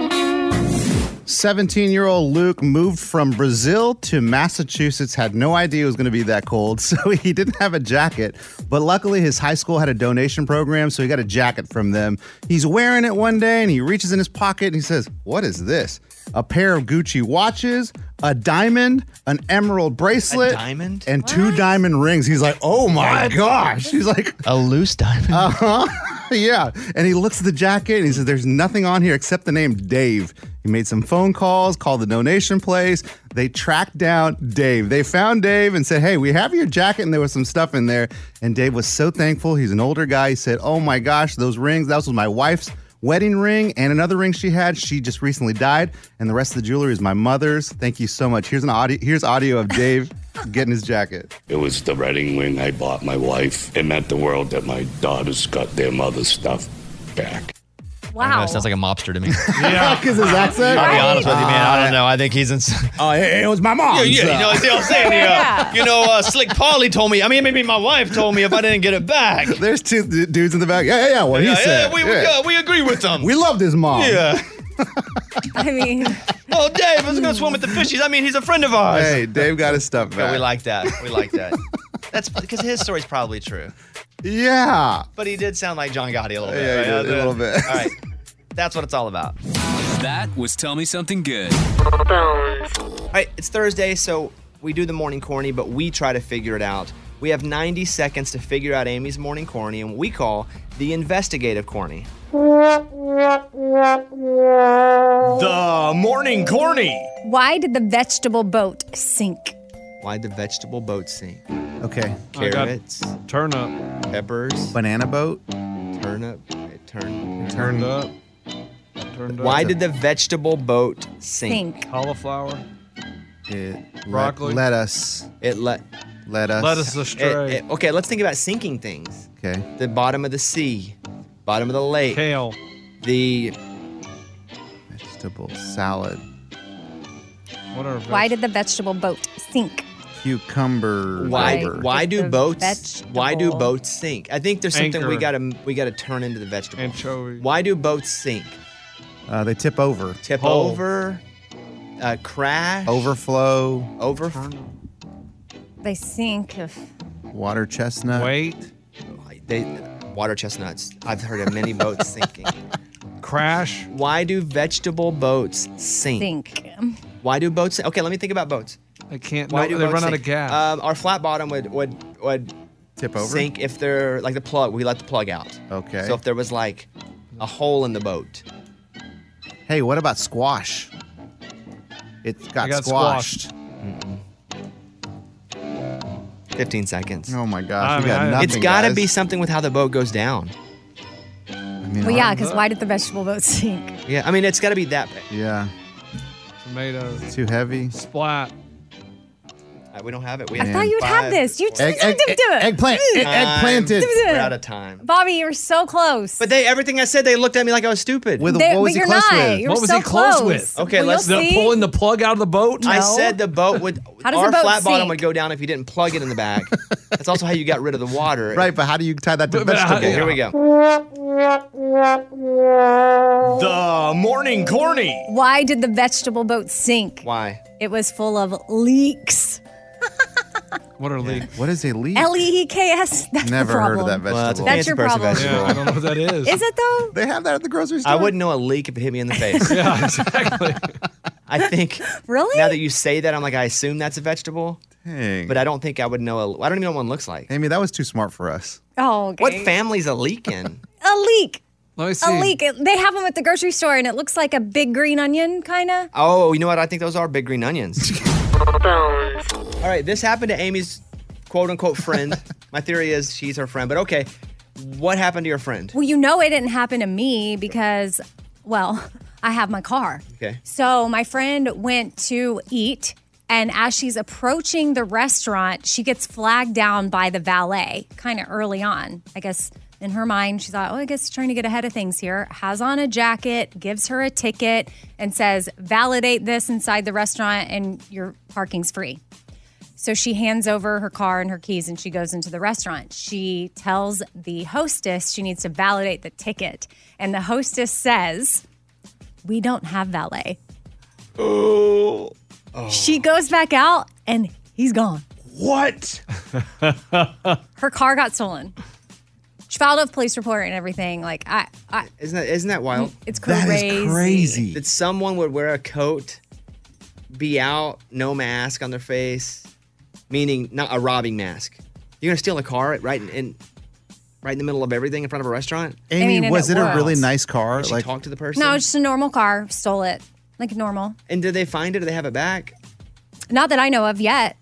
seventeen-year-old Luke moved from Brazil to Massachusetts, had no idea it was going to be that cold, so he didn't have a jacket. But luckily, his high school had a donation program, so he got a jacket from them. He's wearing it one day, and he reaches in his pocket, and he says, "What is this? A pair of Gucci watches, a diamond, an emerald bracelet, A diamond? and two diamond rings." He's like, "Oh my gosh!" He's like, A loose diamond? "Uh huh." Yeah. And he looks at the jacket and he says, there's nothing on here except the name Dave. He made some phone calls, called the donation place. They tracked down Dave. They found Dave and said, hey, we have your jacket, and there was some stuff in there. And Dave was so thankful. He's an older guy. He said, oh my gosh, those rings, that was my wife's wedding ring and another ring she had. She just recently died. And the rest of the jewelry is my mother's. Thank you so much. Here's an audio. Here's audio of Dave getting his jacket. It was the wedding ring I bought my wife. It meant the world that my daughters got their mother's stuff back. I don't know, Wow. it sounds like a mobster to me. Yeah. Because his accent? I'll be honest with you, man. I don't know. I think he's in. Oh, it, it was my mom. Yeah, yeah, you know, you know what I'm saying? Yeah. You know, uh, Slick Polly told me, I mean, maybe my wife told me if I didn't get it back. There's two d- dudes in the back. Yeah, yeah, yeah. What yeah, he said. Yeah, we, Yeah. yeah, we agree with them. We love this mom. Yeah. I mean, Oh, Dave, let's go swim with the fishies. I mean, he's a friend of ours. Hey, Dave got his stuff back. Yeah, we like that. We like that. That's because his story's probably true. Yeah. But he did sound like John Gotti a little bit. Yeah, he right? did, a little bit. All right. That's what it's all about. That was Tell Me Something Good. All right, it's Thursday, so we do the morning corny, but we try to figure it out. We have ninety seconds to figure out Amy's morning corny, and what we call the investigative corny. The morning corny. why did the vegetable boat sink? Why'd the vegetable boat sink? Okay. I got Carrots, turnip. peppers, Banana boat. turnip, okay, turn. Turned up. Turned up. Why did the vegetable boat sink? Sink. Cauliflower. It Broccoli. Let, let us. It let. Let us. Let us astray. It, it, okay, let's think about sinking things. Okay. The bottom of the sea, bottom of the lake, Kale. the Vegetable salad. What are Why did the vegetable boat sink? Cucumber. why fiber. why do the boats why do vegetable- boats sink? I think there's something we Anchor. gotta we gotta turn into the vegetable. anchovy? Why do boats sink? Uh, they tip over. Tip Hole. over, uh, crash, Overflow. over. They sink. If, Water chestnut. Wait. They water chestnuts. I've heard of many boats sinking. Crash. Why do vegetable boats sink? sink. Why do boats sink? Okay, let me think about boats. They can't. Why no, do they boats run out sink? of gas. Um, our flat bottom would would would Tip over. sink if they're like the plug. We let the plug out. Okay. So if there was like a hole in the boat. Hey, what about squash? It got, I got squashed. fifteen seconds. Oh my gosh, I we mean, got I- nothing. It's got to guys. be something with how the boat goes down. I mean, Well, yeah, I- because why did the vegetable boat sink? Yeah, I mean it's got to be that. Yeah. Tomatoes. Too heavy. Splat. Uh, We don't have it. We I have thought you'd five, have this. You four- Egg, egg, egg, eggplant. egg, Time. eggplanted. We're out of time. Bobby, you were so close. But they everything I said, they looked at me like I was stupid. With They- what was but he you're close not. with? You're What was so he close close. with? Okay, Well, let's- you'll The see. pulling the plug out of the boat. I No. said the boat would. How does our the boat flat bottom sink? would go down if you didn't plug it in the back. That's also how you got rid of the water. Right, but how do you tie that to But- but vegetable? how- Okay, here we go. The morning corny. Why did the vegetable boat sink? Why? It was full of leeks. What are leeks? What is a leek? L E E K S. That's Never the heard of problem. that vegetable. Well, that's a That's fancy your person problem. vegetable. Yeah, I don't know what that is. Is it though? They have that at the grocery store. I wouldn't know a leak if it hit me in the face. Yeah, exactly. I think Really? now that you say that, I'm like, I assume that's a vegetable, Dang. but I don't think I would know. A, I don't even know what one looks like. Amy, that was too smart for us. Oh, okay. What family's a leek in? A leek. Let me see. A leek. It- They have them at the grocery store, and it looks like a big green onion, kind of. Oh, you know what? I think those are big green onions. All right, this happened to Amy's quote unquote friend. My theory is she's her friend, but okay. What happened to your friend? Well, you know it didn't happen to me because, well, I have my car. Okay. So my friend went to eat, and as she's approaching the restaurant, she gets flagged down by the valet kind of early on. I guess in her mind, she thought, oh, I guess trying to get ahead of things here. Has on a jacket, gives her a ticket, and says, validate this inside the restaurant, and your parking's free. So she hands over her car and her keys and she goes into the restaurant. She tells the hostess she needs to validate the ticket. And the hostess says, we don't have valet. Oh. She goes back out and he's gone. What? Her car got stolen. She filed a police report and everything. Like, I, I Isn't that isn't that wild? it's That crazy. is crazy. That someone would wear a coat, be out, no mask on their face, meaning not a robbing mask. You're gonna steal a car, right? And, and right in the middle of everything in front of a restaurant? Amy, I mean, and was it it a really works. nice car? Did she Like, talk to the person? No, it's just a normal car. Stole it. Like normal. And did they find it? Did they have it back? Not that I know of yet.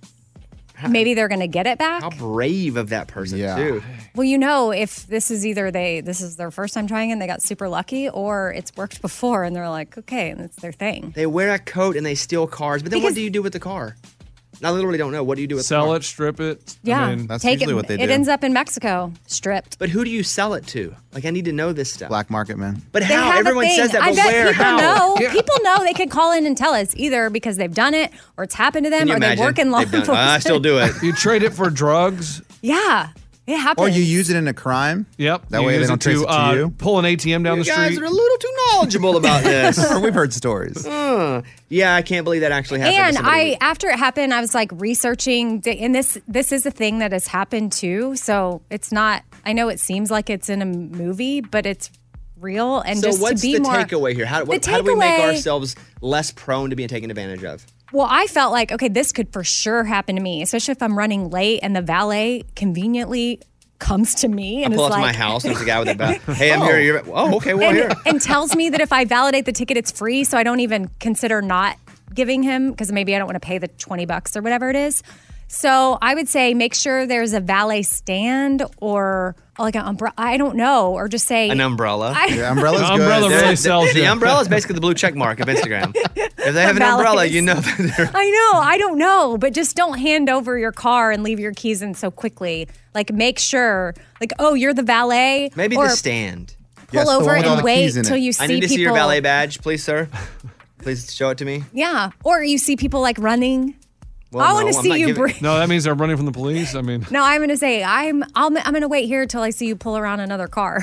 Maybe they're going to get it back. How brave of that person, Yeah. too. Well, you know, if this is either they, this is their first time trying it and they got super lucky, or it's worked before and they're like, okay, and it's their thing. They wear a coat and they steal cars, but then what Because- do you do with the car? I literally don't know. What do you do with Sell the car? it, strip it. Yeah, I mean, That's take usually it. what they It do. ends up in Mexico, stripped. But who do you sell it to? Like, I need to know this stuff. black market, man. But They how? have a Everyone thing. says that, I but bet where? people How? know. Yeah. People know. They can call in and tell us either because they've done it, or it's happened to them, Can you or they imagine? work in law They've done- enforcement. I still do it. you trade it for drugs. Yeah, it happens. Or you use it in a crime. Yep. That You way they use don't it trace it to uh, you. Pull an A T M down You the guys street. are a little too knowledgeable about this. We've heard stories. Uh, yeah, I can't believe that actually happened. to And somebody. I, after it happened, I was like researching, the- and this this is a thing that has happened too. So it's not. I know it seems like it's in a movie, but it's real. And so just what's to be the more takeaway here? How, what, The how do we make takeaway- ourselves less prone to being taken advantage of? Well, I felt like, okay, this could for sure happen to me, especially if I'm running late and the valet conveniently comes to me I and pull is up to like, my house and there's a guy with a bat. Hey, I'm here. You're, oh, okay, well, and, here. and tells me that if I validate the ticket, it's free. So I don't even consider not giving him because maybe I don't want to pay the twenty bucks or whatever it is. So I would say make sure there's a valet stand or like an umbrella. I don't know, or just say An umbrella. I- Yeah, umbrella's The good. umbrella They're- really the, sells the you. umbrella is basically the blue check mark of Instagram. If they have an Valets. umbrella, you know that they're. I know, I don't know, but just don't hand over your car and leave your keys in so quickly. Like make sure, like, oh, you're the valet. Maybe or the stand. pull Yes, the over one with all and the wait keys in till it. you see I need to people. see your valet badge, please, sir. Please show it to me. Yeah, or you see people like running. Well, I want no, to I'm see not you giving- bring. No, that means they're running from the police. I mean, No, I'm going to say I'm. I'll, I'm going to wait here till I see you pull around another car,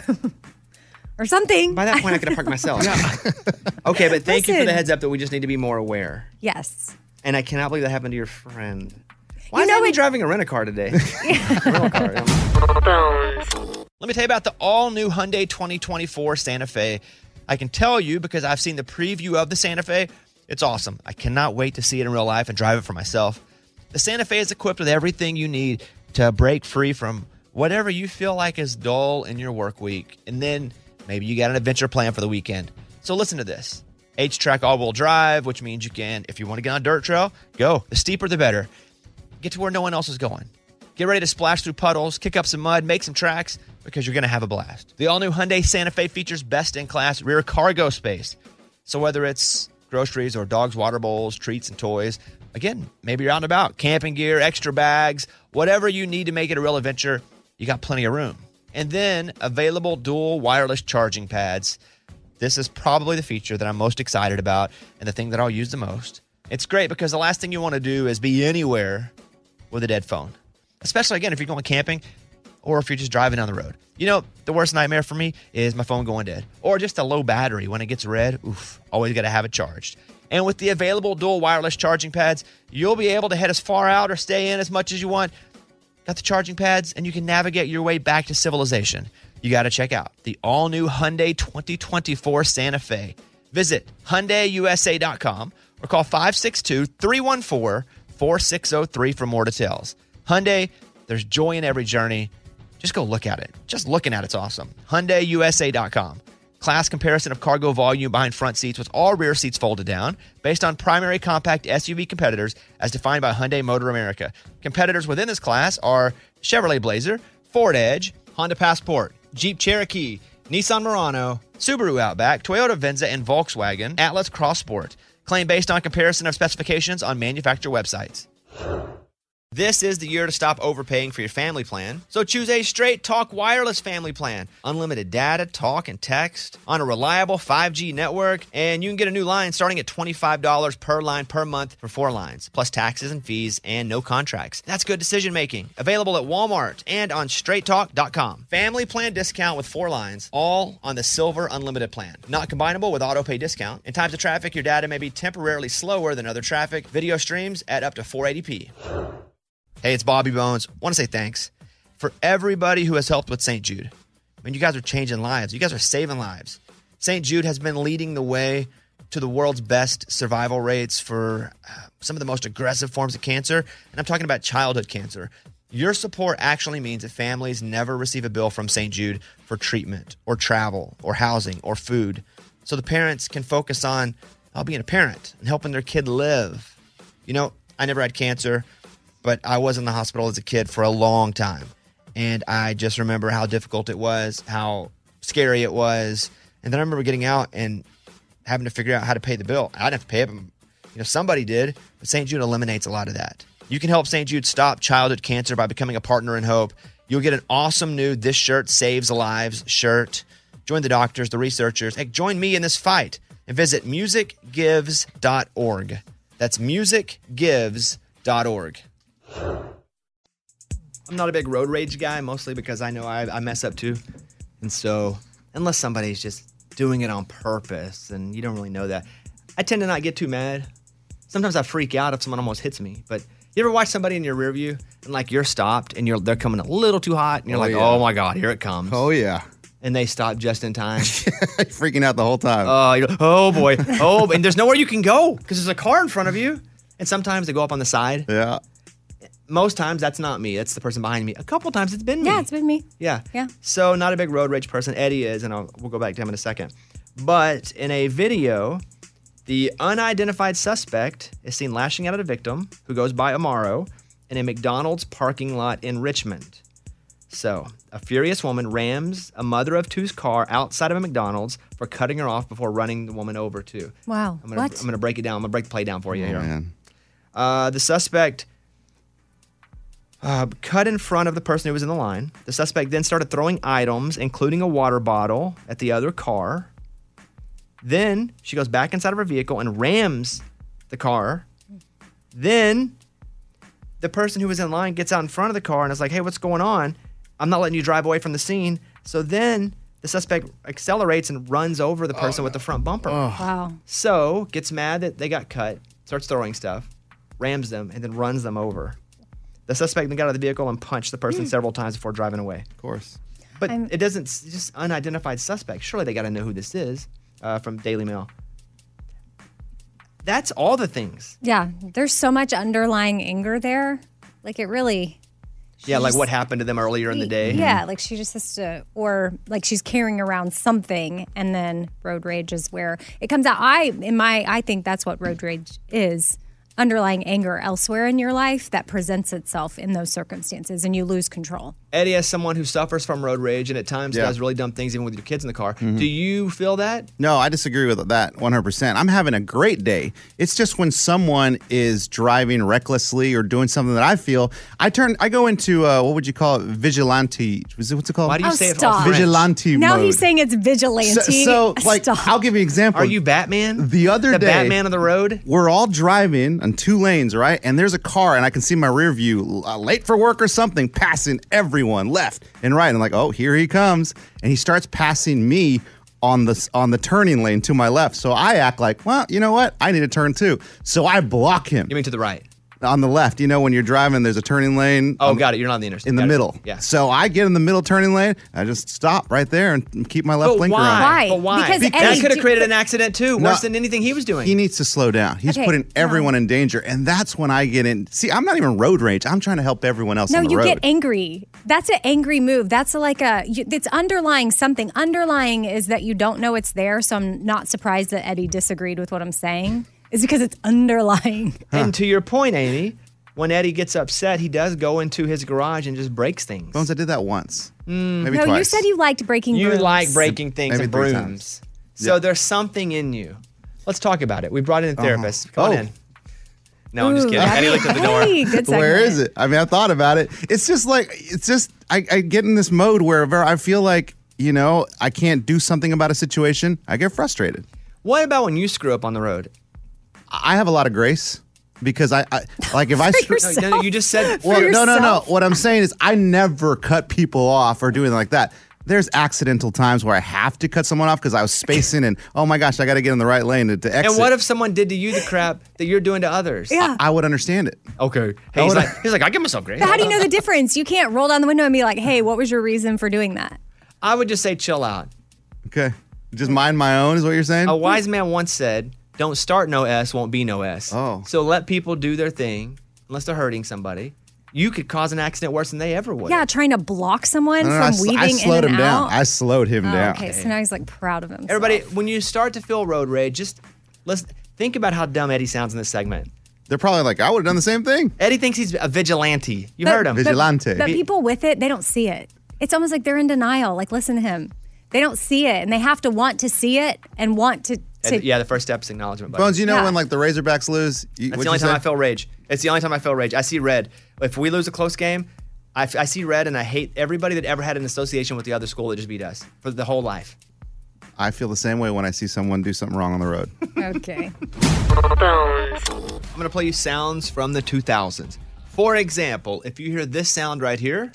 or something. By that point, I could have parked myself. Okay, but thank you for the Listen. heads up that we just need to be more aware. Yes. And I cannot believe that happened to your friend. Why You is know Amy it- driving a rent-a-car today? Rental car, yeah. Bones. Let me tell you about the all-new Hyundai twenty twenty-four Santa Fe. I can tell you because I've seen the preview of the Santa Fe. It's awesome. I cannot wait to see it in real life and drive it for myself. The Santa Fe is equipped with everything you need to break free from whatever you feel like is dull in your work week. And then maybe you got an adventure plan for the weekend. So listen to this. H-Track all-wheel drive, which means you can, if you want to get on a dirt trail, go. The steeper, the better. Get to where no one else is going. Get ready to splash through puddles, kick up some mud, make some tracks, because you're going to have a blast. The all-new Hyundai Santa Fe features best-in-class rear cargo space. So whether it's groceries or dogs' water bowls, treats, and toys, again, maybe you're out and about, camping gear, extra bags, whatever you need to make it a real adventure, you got plenty of room. And then available dual wireless charging pads. This is probably the feature that I'm most excited about and the thing that I'll use the most. It's great because the last thing you want to do is be anywhere with a dead phone, especially, again, if you're going camping or if you're just driving down the road. You know, the worst nightmare for me is my phone going dead or just a low battery. When it gets red, oof, always got to have it charged. And with the available dual wireless charging pads, you'll be able to head as far out or stay in as much as you want. Got the charging pads, and you can navigate your way back to civilization. You got to check out the all-new Hyundai twenty twenty-four Santa Fe. Visit Hyundai U S A dot com or call five six two, three one four, four six zero three for more details. Hyundai, there's joy in every journey. Just go look at it. Just looking at it's awesome. Hyundai U S A dot com. Class comparison of cargo volume behind front seats with all rear seats folded down based on primary compact S U V competitors as defined by Hyundai Motor America. Competitors within this class are Chevrolet Blazer, Ford Edge, Honda Passport, Jeep Cherokee, Nissan Murano, Subaru Outback, Toyota Venza, and Volkswagen Atlas Cross Sport. Claim based on comparison of specifications on manufacturer websites. This is the year to stop overpaying for your family plan. So choose a Straight Talk Wireless family plan. Unlimited data, talk, and text on a reliable five G network. And you can get a new line starting at twenty-five dollars per line per month for four lines, plus taxes and fees and no contracts. That's good decision making. Available at Walmart and on straight talk dot com. Family plan discount with four lines, all on the Silver Unlimited plan. Not combinable with auto pay discount. In times of traffic, your data may be temporarily slower than other traffic. Video streams at up to four eighty p. Hey, it's Bobby Bones. Want to say thanks for everybody who has helped with Saint Jude. I mean, you guys are changing lives. You guys are saving lives. Saint Jude has been leading the way to the world's best survival rates for uh, some of the most aggressive forms of cancer. And I'm talking about childhood cancer. Your support actually means that families never receive a bill from Saint Jude for treatment or travel or housing or food. So the parents can focus on uh, being a parent and helping their kid live. You know, I never had cancer, but I was in the hospital as a kid for a long time. And I just remember how difficult it was, how scary it was. And then I remember getting out and having to figure out how to pay the bill. I didn't have to pay it, but you know, somebody did. But Saint Jude eliminates a lot of that. You can help Saint Jude stop childhood cancer by becoming a partner in hope. You'll get an awesome new This Shirt Saves Lives shirt. Join the doctors, the researchers. Hey, join me in this fight and visit music gives dot org. That's music gives dot org. I'm not a big road rage guy, mostly because I know I, I mess up too. And so, unless somebody's just doing it on purpose and you don't really know that, I tend to not get too mad. Sometimes I freak out if someone almost hits me, but you ever watch somebody in your rear view and like you're stopped and you're they're coming a little too hot and you're Oh, like, yeah. oh my God, here it comes. Oh, yeah. And they stop just in time. Freaking out the whole time. Oh, you know, oh boy. Oh, and there's nowhere you can go because there's a car in front of you. And sometimes they go up on the side. Yeah. Most times that's not me. That's the person behind me. A couple times it's been me. Yeah, it's been me. Yeah. Yeah. So not a big road rage person. Eddie is, and I'll, we'll go back to him in a second. But in a video, the unidentified suspect is seen lashing out at a victim who goes by Amaro in a McDonald's parking lot in Richmond. So a furious woman rams a mother of two's car outside of a McDonald's for cutting her off before running the woman over too. Wow. I'm gonna, What? I'm going to break it down. I'm going to break the play down for you Oh, here. man. Uh, the suspect uh, cut in front of the person who was in the line. The suspect then started throwing items, including a water bottle, at the other car. Then she goes back inside of her vehicle and rams the car. Then the person who was in line gets out in front of the car and is like, hey, what's going on? I'm not letting you drive away from the scene. So then the suspect accelerates and runs over the person with the front bumper. Wow. So gets mad that they got cut, starts throwing stuff, rams them, and then runs them over. The suspect then got out of the vehicle and punched the person several times before driving away. Of course. But it doesn't, it's just unidentified suspect. Surely they got to know who this is uh, from Daily Mail. That's all the things. Yeah, there's so much underlying anger there. Like it really. Yeah, like just- what happened to them earlier in the day. Yeah, like she just has to, or like she's carrying around something, and then road rage is where it comes out. I, in my, I think that's what road rage is. Underlying anger elsewhere in your life that presents itself in those circumstances, and you lose control. Eddie, as someone who suffers from road rage and at times Yeah. does really dumb things even with your kids in the car, Mhm. do you feel that? No, I disagree with that one hundred percent. I'm having a great day. It's just when someone is driving recklessly or doing something that I feel, I turn, I go into, uh, what would you call it? Vigilante. What's it, what's it called? Why do you Oh, say it stop. all French? Vigilante Now mode. he's saying it's vigilante. So, so, like, Stop. I'll give you an example. Are you Batman? The other The day, Batman of the road? We're all driving on two lanes, right? And there's a car, and I can see my rear view, uh, late for work or something, passing everyone left and right. And I'm like, oh, here he comes, and he starts passing me on the on the turning lane to my left. So I act like, well, you know what? I need to turn too. So I block him. You mean to the right? On the left, you know, when you're driving, there's a turning lane. Oh, um, got it. You're not on the interstate. in the Got it. middle. Yeah. So I get in the middle turning lane. I just stop right there and keep my left But blinker why? on. Why? But why? Because that Eddie, could have do- created an accident too, No. worse than anything he was doing. He needs to slow down. He's Okay, putting everyone in danger, and that's when I get in. See, I'm not even road rage. I'm trying to help everyone else No, on the you road. get angry. That's an angry move. That's like a, you, it's underlying something. Underlying is that you don't know it's there. So I'm not surprised that Eddie disagreed with what I'm saying. It's because it's underlying. And to your point, Amy, when Eddie gets upset, he does go into his garage and just breaks things. Bones, I did that once. Maybe no, twice. you said you liked breaking You brooms. like breaking things Maybe and three brooms. times. So Yeah. there's something in you. Let's talk about it. We brought in a therapist. Come on Oh. in. No, I'm just Ooh, kidding. that'd Eddie be- looked at the door. Hey, good Where segment. is it? I mean, I thought about it. It's just like, it's just, I, I get in this mode where I feel like, you know, I can't do something about a situation. I get frustrated. What about when you screw up on the road? I have a lot of grace because I, I like if I For screw. yourself. No, no, you just said For Well, no, no, no. yourself. What I'm saying is I never cut people off or do anything like that. There's accidental times where I have to cut someone off because I was spacing and, oh my gosh, I got to get in the right lane to, to exit. And what if someone did to you the crap that you're doing to others? Yeah. I would understand it. Okay. Hey, he's, like, he's like, I give myself grace. But how do you know the difference? You can't roll down the window and be like, hey, what was your reason for doing that? I would just say chill out. Okay. Just mind my own is what you're saying? A wise man once said, don't start no S, won't be no S. Oh. So let people do their thing, unless they're hurting somebody, you could cause an accident worse than they ever would. Yeah, trying to block someone No, no, from I, s- weaving I slowed in him and down. out. I slowed him Oh, down. okay, so now he's like proud of himself. Everybody, when you start to feel road rage, just let's think about how dumb Eddie sounds in this segment. They're probably like, I would have done the same thing. Eddie thinks he's a vigilante. You But- heard him. but- Vigilante. But people with it, they don't see it. It's almost like they're in denial. Like, listen to him. They don't see it, and they have to want to see it and want to. to yeah, the first step is acknowledgement. buddy. Bones, you know Yeah. when like the Razorbacks lose? You, That's what'd the only you time say? I feel rage. It's the only time I feel rage. I see red. If we lose a close game, I, f- I see red, and I hate everybody that ever had an association with the other school that just beat us for the whole life. I feel the same way when I see someone do something wrong on the road. Okay. I'm going to play you sounds from the two thousands. For example, if you hear this sound right here.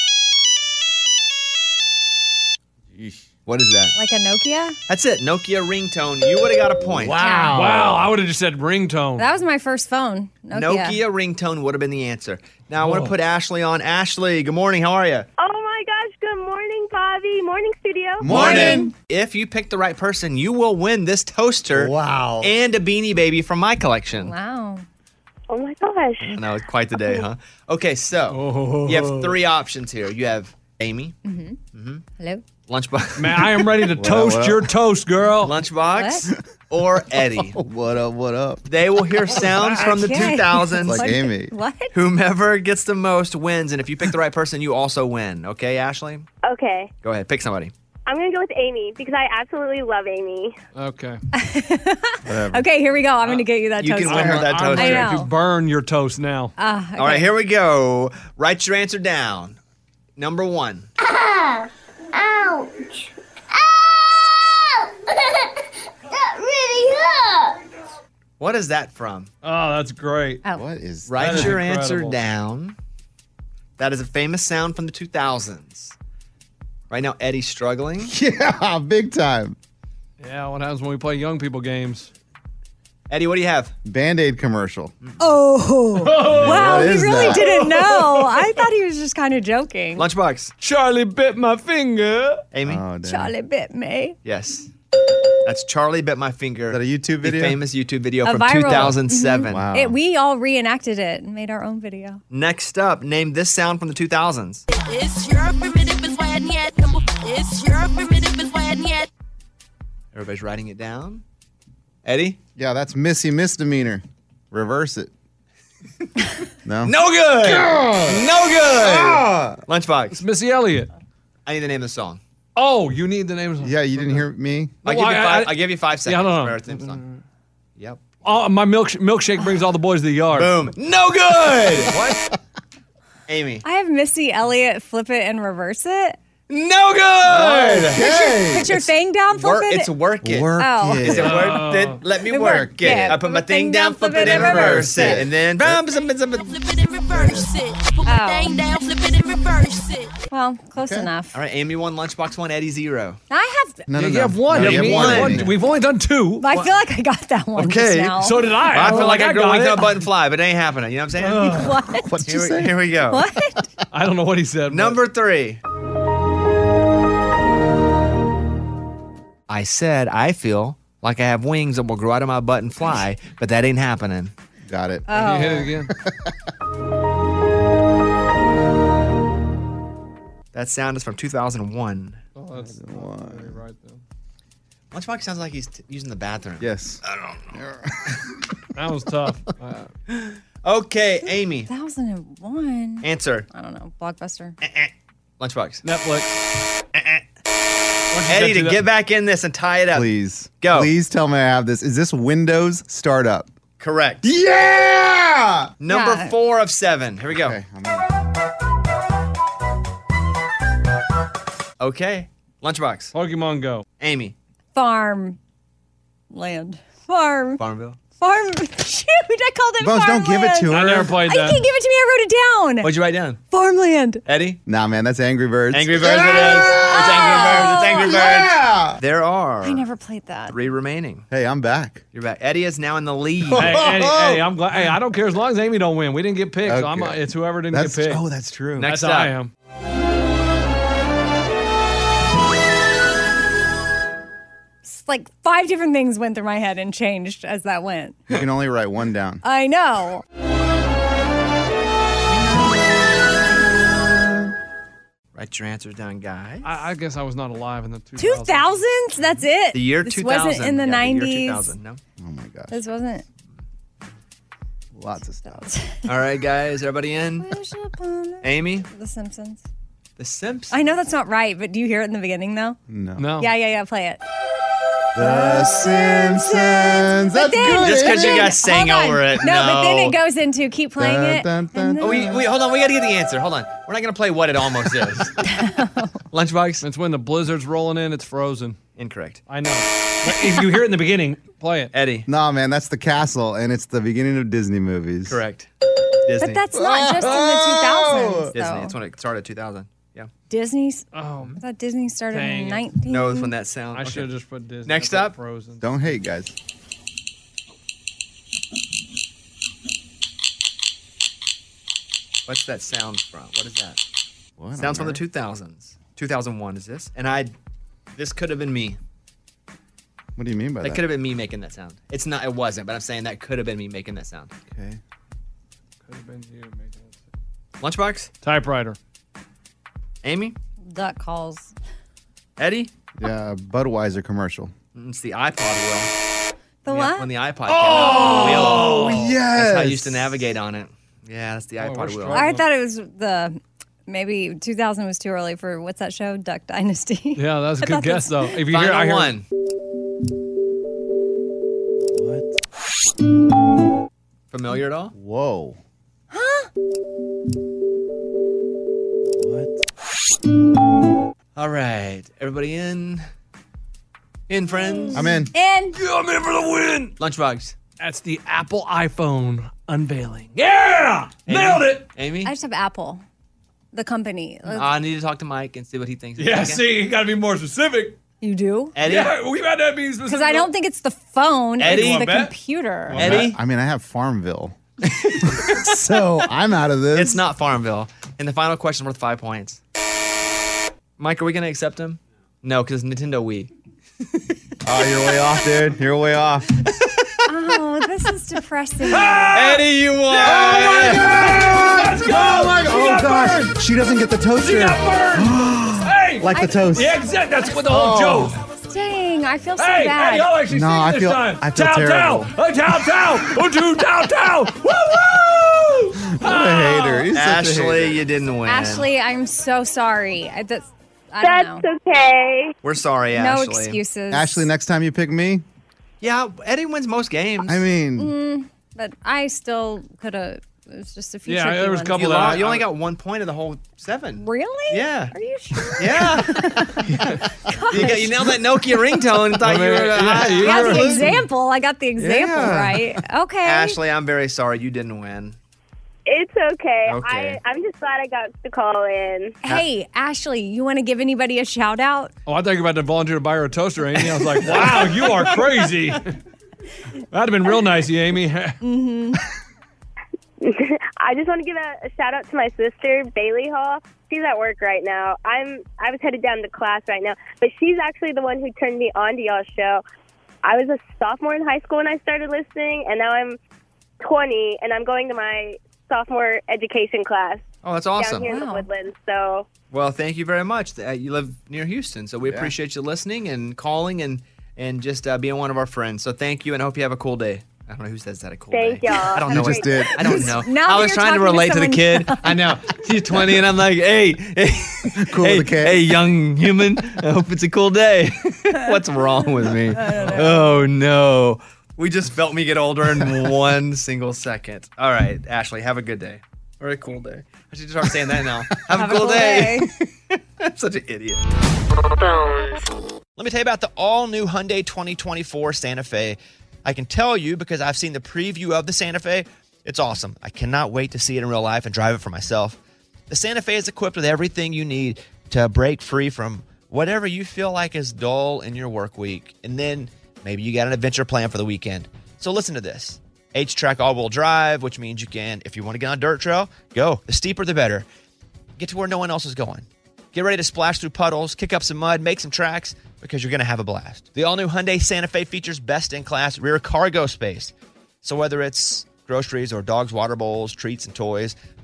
What is that? Like a Nokia? That's it. Nokia ringtone. You would have got a point. Wow. Wow. I would have just said ringtone. That was my first phone. Nokia. Nokia ringtone would have been the answer. Now I want Whoa. to put Ashley on. Ashley, good morning. How are you? Oh my gosh, good morning, Bobby. Morning, studio. Morning. If you pick the right person, you will win this toaster. Wow. And a Beanie Baby from my collection. Wow. Oh my gosh. I know, it's quite the day, huh? Okay, so you have three options here. You have Amy, Mm-hmm. mm-hmm. Hello? Lunchbox. Man, I am ready to What up, toast what up? your toast, girl. Lunchbox or Eddie. What up, what up? They will hear sounds from the Okay. two thousands. Like Amy. What? Whomever gets the most wins. And if you pick the right person, you also win. Okay, Ashley? Okay. Go ahead. Pick somebody. I'm going to go with Amy because I absolutely love Amy. Okay. Whatever. Okay, here we go. I'm going to get you that You can toaster. win her that I'm toaster. ready I know. to burn your toast now. Ah, okay. All right, here we go. Write your answer down. Number one. Ouch! Ow! That really hurts! What is that from? Oh, that's great. Oh. What is Write That is your answer incredible. down. That is a famous sound from the two thousands. Right now, Eddie's struggling. Yeah, big time. Yeah, what happens when we play young people games? Eddie, what do you have? Band-Aid commercial. Oh. Wow, What he is really that? didn't know. I thought he was just kind of joking. Lunchbox. Charlie bit my finger. Amy? Oh, damn. Charlie bit me. Yes. That's Charlie Bit My Finger. Is that a YouTube The video? famous YouTube video A from viral. two thousand seven. Wow. It, we all reenacted it and made our own video. Next up, name this sound from the two thousands. It's your primitive is when yet. It's your primitive is when yet. Everybody's writing it down. Eddie? Yeah, that's Missy Misdemeanor. Reverse it. No? No good! No good! Ah! Lunchbox. It's Missy Elliott. I need the name of the song. Oh, you need the name of Yeah, you didn't hear me? I'll, No, give you I- five, I- I'll give you five seconds. Yeah, I don't know. for everything the song. Yep. Oh, my milk milkshake brings all the boys to the yard. Boom. No good! What? Amy. I have Missy Elliott flip it and reverse it. No good! Okay. Put your thing down, flip Work, it. it's work it. Work Oh. Is it it. work it? Let me It work work, it. yeah. I put my thing down, flip it, and reverse it. And then. Bum, bum, bum, bum. Flip it and reverse it. Put my Oh. thing down, flip it and reverse it. Well, close Okay. enough. All right, Amy one, Lunchbox one, Eddie zero. I have. No, Yeah, no, you no. have one. No, you You have have one. one. We've only done two. I feel like I got that one. Okay, Just now. So did I. I, feel like I girl got winked it. up button fly, but it ain't happening. You know what I'm saying? What? What'd you Here we, say? here we go. What? I don't know what he said. but- Number three. I said I feel like I have wings that will grow out of my butt and fly, but that ain't happening. Got it. Oh. You hit it again. That sound is from two thousand one. Oh, that's very right though. Lunchbox sounds like he's t- using the bathroom. Yes. I don't know. That was tough. Uh, Okay, Amy. two thousand one. Answer. I don't know. Blockbuster. Lunchbox. Netflix. Eddie, to get back in this and tie it up. Please. Go. Please tell me I have this. Is this Windows startup? Correct. Yeah! Number Yeah. four of seven. Here we go. Okay. I'm in. Okay. Lunchbox. Pokemon Go. Amy. Farm. Land. Farm. Farmville. Farm. Shoot, I called it Bones, don't give it to farmland. her. I never played I that. can't give it to me. I wrote it down. What'd you write down? Farmland. Eddie? Nah, man, that's Angry Birds. Angry Birds it is. It's Angry Birds. It's Angry Birds. Yeah! There are I never played that. three remaining. Hey, I'm back. You're back. Eddie is now in the lead. Hey, Eddie, Eddie, I'm glad. Hey, I don't care as long as Amy don't win. We didn't get picked, so I'm, Okay. it's whoever didn't That's get picked. oh, that's true. Next That's how I up. am. It's like five different things went through my head and changed as that went. You can only write one down. I know. Write your answers down, guys. I, I guess I was not alive in the two two thousands. thousands? That's it. The year this two thousand. wasn't in the Yeah, nineties. The year two thousand. No. Oh my gosh. This wasn't. Lots of stuff. All right, guys. Everybody in? Amy? The Simpsons. The Simpsons. I know that's not right, but do you hear it in the beginning though? No. No. Yeah, yeah, yeah. Play it. The Simpsons. That's then- good. Just because you Then- guys sang hold on. over it. No, but then no. it goes into keep playing Dun, it. dun, dun, and then- Oh, wait, wait, hold on. We got to get the answer. Hold on. We're not going to play what it almost is. Lunchbox? It's when the blizzard's rolling in, it's frozen. Incorrect. I know. But if you hear it in the beginning, play it. Eddie? No, man, that's the castle, and it's the beginning of Disney movies. Correct. Disney. But that's not just in the two thousands. Disney. though. That's when it started, two thousand. Yeah. Disney's. Oh, I thought Disney started dang in it. nineteen. No, it's when that sound. I okay. should have just put Disney. Next I put up. Frozen. Don't hate, guys. What's that sound from? What is that? What Sounds on from the earth? two thousands. two thousand one is this? And I, this could have been me. What do you mean by That that? could have been me making that sound. It's not. It wasn't. But I'm saying that could have been me making that sound. Okay. Could have been you making it. Lunchbox. Typewriter. Amy. Duck calls. Eddie. Yeah, Budweiser commercial. Mm, It's the iPod wheel. The When what? When the iPod came out. the wheel. Oh, That's how I yes. used to navigate on it. Yeah, that's the Oh, we're iPod wheel. struggling. I thought it was the maybe two thousand was too early for what's that show? Duck Dynasty. Yeah, that's a I good thought guess, that's- though. If you hear, Final I hear one. What? Familiar at all? Whoa. All right. Everybody in? In, friends? I'm in. And Yeah, I'm in for the win. Lunchbox. That's the Apple iPhone unveiling. Yeah, Amy? nailed it. Amy? I just have Apple, the company. I need to talk to Mike and see what he thinks. Yeah, Okay. see, you got to be more specific. You do? Eddie? Yeah, we got to be specific. Because I don't think it's the phone. Eddie? It's You the wanna bet? computer. Eddie? I mean, I have Farmville. So I'm out of this. It's not Farmville. And the final question worth five points. Mike, are we going to accept him? No, because Nintendo Wii. Oh, you're way off, dude. You're way off. Oh, this is depressing. Eddie, you won! Let's go! Oh my She got gosh. burned! She doesn't get the toaster. She got burned! Hey! Like the toast. Yeah, exactly. That's what the whole Oh. joke. Dang, I feel so Hey, bad. Eddie, I'll actually No, sing I this feel- time. I feel Tow, terrible. Tow, uh, tow, tow, oh, two, tow, tow. Woo, woo! What a hater. He's such a Ashley, hater. you didn't win. Ashley, I'm so sorry. I, that's, I don't That's know. okay. We're sorry, No Ashley. excuses. Ashley, next time you pick me, Yeah, Eddie wins most games. I mean, Mm, but I still could have. It was just a few. Yeah, tricky there was a ones. couple you, that lo- I- you only got one point of the whole seven. Really? Yeah. Are you sure? Yeah. you, got, you nailed that Nokia ringtone and thought I mean, you were yeah, high. you I got were the losing. example. I got the example Yeah. right. Okay. Ashley, I'm very sorry you didn't win. It's okay. Okay. I, I'm just glad I got to call in. Hey, Ashley, you want to give anybody a shout out? Oh, I thought you were about to volunteer to buy her a toaster, Amy. I was like, wow, you are crazy. That'd have been real nice, of you, Amy. Mm-hmm. I just want to give a, a shout out to my sister, Bailey Hall. She's at work right now. I'm I was headed down to class right now, but she's actually the one who turned me on to y'all's show. I was a sophomore in high school when I started listening, and now I'm twenty, and I'm going to my sophomore education class Oh, that's down awesome. here in the Wow. Woodlands. So Well, thank you very much. Uh, You live near Houston, so we Yeah. appreciate you listening and calling and and just uh, being one of our friends. So thank you, and I hope you have a cool day. I don't know who says that, a cool Thank day. y'all. I don't You know. just what- did. I don't know. Now I that was you're trying to talking to relate to, the someone- kid. I know. She's twenty, and I'm like, hey, hey, Cool hey, with the kid. hey, young human. I hope it's a cool day. What's wrong with me? Oh, no. We just felt me get older in one single second. All right, Ashley, have a good day. Or a cool day. I should start saying that now. Have, a cool, day. I'm such an idiot. Let me tell you about the all-new Hyundai twenty twenty-four Santa Fe. I can tell you because I've seen the preview of the Santa Fe. It's awesome. I cannot wait to see it in real life and drive it for myself. The Santa Fe is equipped with everything you need to break free from whatever you feel like is dull in your work week. And then maybe you got an adventure plan for the weekend. So listen to this. H-Track all-wheel drive, which means you can, if you want to get on a dirt trail, go. The steeper, the better. Get to where no one else is going. Get ready to splash through puddles, kick up some mud, make some tracks, because you're going to have a blast. The all-new Hyundai Santa Fe features best-in-class rear cargo space. So whether it's groceries or dogs' water bowls, treats, and toys,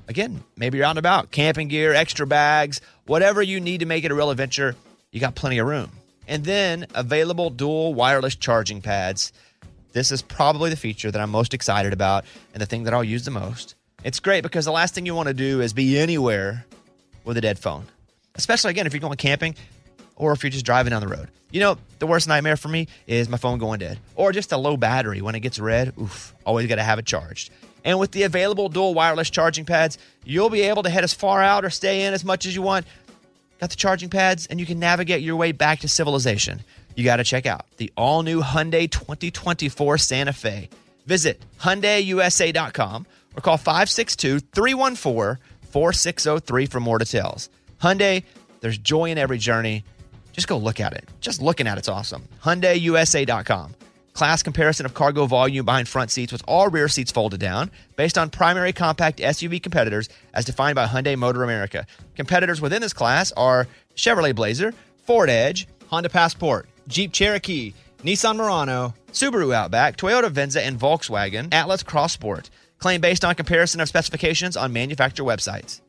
Again, maybe you're out and about, camping gear, extra bags, whatever you need to make it a real adventure, you got plenty of room. And then available dual wireless charging pads. This is probably the feature that I'm most excited about and the thing that I'll use the most. It's great because the last thing you want to do is be anywhere with a dead phone, especially, again, if you're going camping or if you're just driving down the road. You know, the worst nightmare for me is my phone going dead or just a low battery. When it gets red, oof, always got to have it charged. And with the available dual wireless charging pads, you'll be able to head as far out or stay in as much as you want. Got the charging pads, and you can navigate your way back to civilization. You got to check out the all-new Hyundai twenty twenty-four Santa Fe. Visit Hyundai U S A dot com or call five six two, three one four, four six zero three for more details. Hyundai, there's joy in every journey. Just go look at it. Just looking at it's awesome. Hyundai U S A dot com. Class comparison of cargo volume behind front seats with all rear seats folded down based on primary compact S U V competitors as defined by Hyundai Motor America. Competitors within this class are Chevrolet Blazer, Ford Edge, Honda Passport, Jeep Cherokee, Nissan Murano, Subaru Outback, Toyota Venza, and Volkswagen Atlas Cross Sport. Claim based on comparison of specifications on manufacturer websites.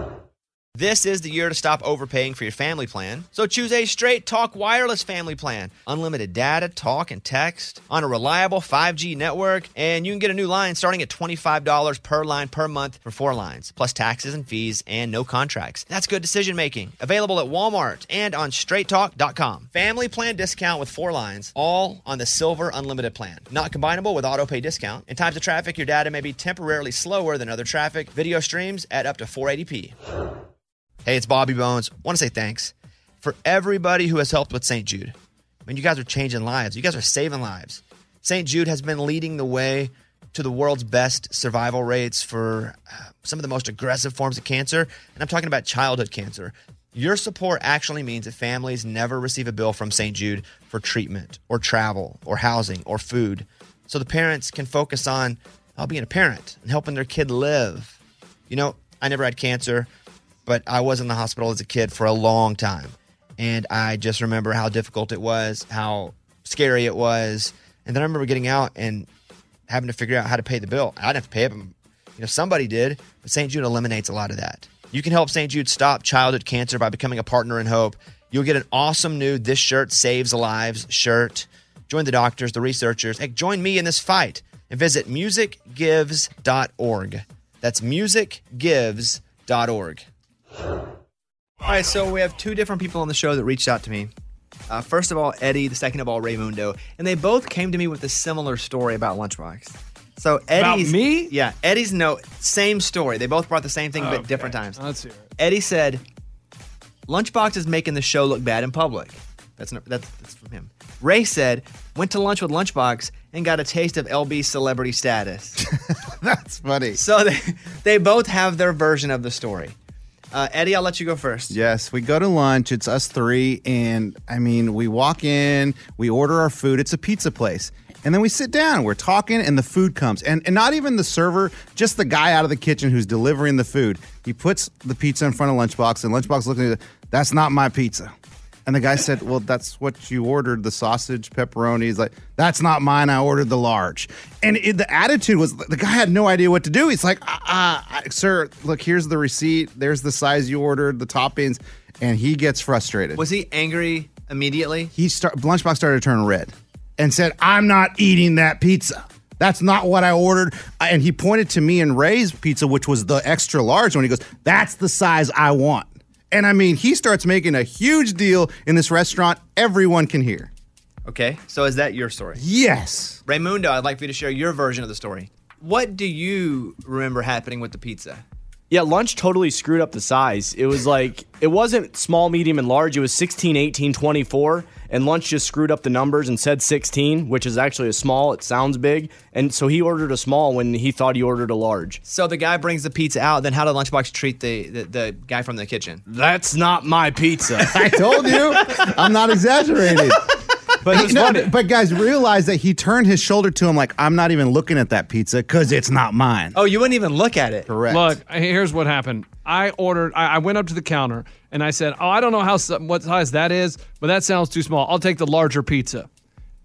This is the year to stop overpaying for your family plan. So choose a Straight Talk Wireless family plan. Unlimited data, talk, and text on a reliable five G network. And you can get a new line starting at twenty-five dollars per line per month for four lines, plus taxes and fees and no contracts. That's good decision making. Available at Walmart and on straight talk dot com. Family plan discount with four lines, all on the Silver Unlimited plan. Not combinable with auto pay discount. In times of traffic, your data may be temporarily slower than other traffic. Video streams at up to four eighty p. Hey, it's Bobby Bones. I want to say thanks for everybody who has helped with Saint Jude. I mean, you guys are changing lives. You guys are saving lives. Saint Jude has been leading the way to the world's best survival rates for uh, some of the most aggressive forms of cancer, and I'm talking about childhood cancer. Your support actually means that families never receive a bill from Saint Jude for treatment or travel or housing or food, so the parents can focus on uh, being a parent and helping their kid live. You know, I never had cancer, but I was in the hospital as a kid for a long time. And I just remember how difficult it was, how scary it was. And then I remember getting out and having to figure out how to pay the bill. I didn't have to pay it, but, you know, somebody did. But Saint Jude eliminates a lot of that. You can help Saint Jude stop childhood cancer by becoming a partner in hope. You'll get an awesome new This Shirt Saves Lives shirt. Join the doctors, the researchers. Hey, join me in this fight and visit music gives dot org. That's music gives dot org. All right, so we have two different people on the show that reached out to me. Uh, first of all, Eddie. The second of all, Raymundo. And they both came to me with a similar story about Lunchbox. So Eddie's... About me? Yeah, Eddie's note, same story. They both brought the same thing, Okay. but different times. Let's hear it. Eddie said, Lunchbox is making the show look bad in public. That's, not, that's, that's from him. Ray said, went to lunch with Lunchbox and got a taste of L B celebrity status. That's funny. So they, they both have their version of the story. Uh, Eddie, I'll let you go first. Yes, we go to lunch. It's us three. And I mean, we walk in, we order our food. It's a pizza place. And then we sit down. We're talking and the food comes. And, and not even the server, just the guy out of the kitchen who's delivering the food. He puts the pizza in front of Lunchbox and Lunchbox looking at it. That's not my pizza. And the guy said, well, that's what you ordered, the sausage, pepperoni. He's like, that's not mine. I ordered the large. And it, the attitude was, the guy had no idea what to do. He's like, uh, uh, sir, look, here's the receipt. There's the size you ordered, the toppings. And he gets frustrated. Was he angry immediately? He start, Lunchbox started to turn red and said, I'm not eating that pizza. That's not what I ordered. And he pointed to me and Ray's pizza, which was the extra large one. He goes, that's the size I want. And I mean, he starts making a huge deal in this restaurant everyone can hear. Okay, so is that your story? Yes. Raymundo, I'd like for you to share your version of the story. What do you remember happening with the pizza? Yeah, lunch totally screwed up the size. It was like, it wasn't small, medium, and large. It was sixteen, eighteen, twenty-four. And lunch just screwed up the numbers and said sixteen, which is actually a small. It sounds big. And so he ordered a small when he thought he ordered a large. So the guy brings the pizza out. Then how did Lunchbox treat the, the, the guy from the kitchen? That's not my pizza. I told you. I'm not exaggerating. But, he, no, but guys, realize that he turned his shoulder to him like, I'm not even looking at that pizza because it's not mine. Oh, you wouldn't even look at it. Correct. Look, here's what happened. I ordered, I, I went up to the counter and I said, oh, I don't know how what size that is, but that sounds too small. I'll take the larger pizza.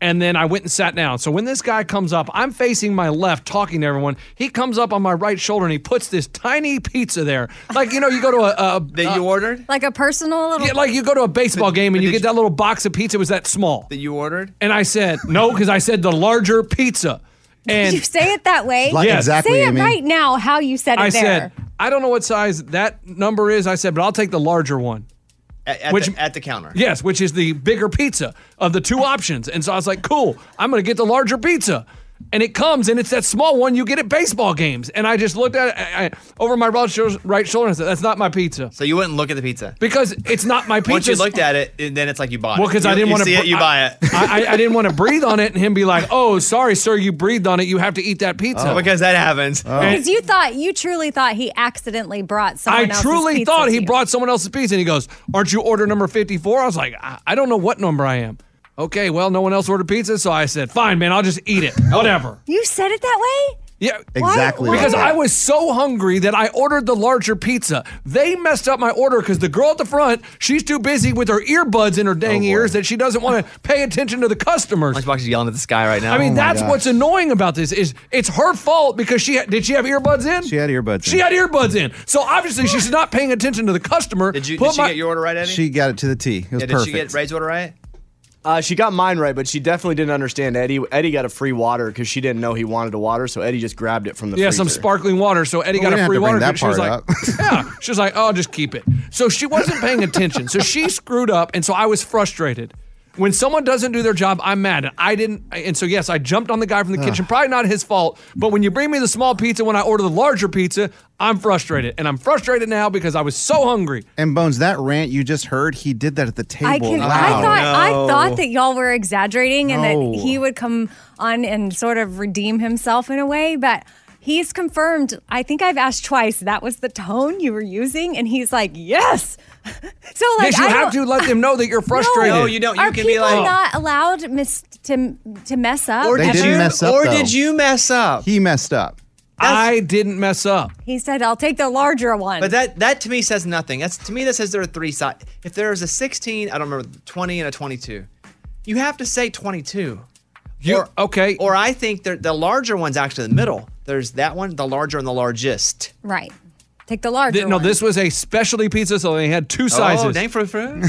And then I went and sat down. So when this guy comes up, I'm facing my left talking to everyone. He comes up on my right shoulder and he puts this tiny pizza there. Like, you know, you go to a... a that you ordered? Like a personal little... Yeah, like you go to a baseball game and you get that little box of pizza. It was that small. That you ordered? And I said, no, because I said the larger pizza. And you say it that way? Like exactly, Say it Amy. right now how you said it I there. said, I don't know what size that number is. I said, but I'll take the larger one. At, at, Which- the, at the counter. Yes, which is the bigger pizza of the two options. And so I was like, cool, I'm going to get the larger pizza. And it comes, and it's that small one you get at baseball games. And I just looked at it I, I, over my right shoulder, right shoulder and said, that's not my pizza. So you wouldn't look at the pizza? Because it's not my pizza. Once you looked at it, and then it's like you bought Well, it. because You- I didn't you want to see it, you buy it. I, I, I didn't want to breathe on it and him be like, oh, sorry, sir, you breathed on it. You have to eat that pizza. Oh, because that happens. Because you thought, you truly thought he accidentally brought someone I else's truly pizza thought to he you. brought someone else's pizza. And he goes, aren't you order number fifty-four? I was like, I, I don't know what number I am. Okay, well, no one else ordered pizza. So I said, fine, man, I'll just eat it. Whatever. You said it that way? Yeah, Exactly like Because that. I was so hungry that I ordered the larger pizza. They messed up my order because the girl at the front, she's too busy with her earbuds in her dang ears that she doesn't want to pay attention to the customers. Lunchbox is yelling at the sky right now. I mean, that's what's annoying about this is it's her fault because she had, did she have earbuds in? She had earbuds She in. had earbuds in. So obviously she's not paying attention to the customer. Did you? Put Did she my- get your order right, Eddie? She got it to the T. It was yeah, did perfect. she get Ray's order right? Uh, she got mine right, but she definitely didn't understand Eddie. Eddie got a free water because she didn't know he wanted a water, so Eddie just grabbed it from the Yeah, freezer. some sparkling water. So Eddie Well, got we a didn't free have to bring water. that She was part like, yeah. She was like, oh, I'll just keep it. So she wasn't paying attention. So she screwed up, and so I was frustrated. When someone doesn't do their job, I'm mad. And I didn't. And so, yes, I jumped on the guy from the kitchen. Probably not his fault. But when you bring me the small pizza when I order the larger pizza, I'm frustrated. And I'm frustrated now because I was so hungry. And Bones, that rant you just heard, he did that at the table. I can. loud. I thought. I no. thought that y'all were exaggerating and No. that he would come on and sort of redeem himself in a way, but. He's confirmed. I think I've asked twice. That was the tone you were using, and he's like, "Yes." So, like, yes, you I have don't- to let them know that you're frustrated. No, you don't. You Are can be people like, not allowed miss to to mess up? or They did didn't you? mess up, or though. did you mess up? He messed up. I didn't mess up. He said, "I'll take the larger one." But that that to me says nothing. That's to me that says there are three sides. If there is a sixteen, I don't remember twenty and a twenty-two, you have to say twenty-two. You or, okay? Or I think they're- the larger one's actually in the middle. There's that one, the larger and the largest. right. Take the larger Th- no, one. this was a specialty pizza, so they had two sizes. Oh, dang fruit fruit.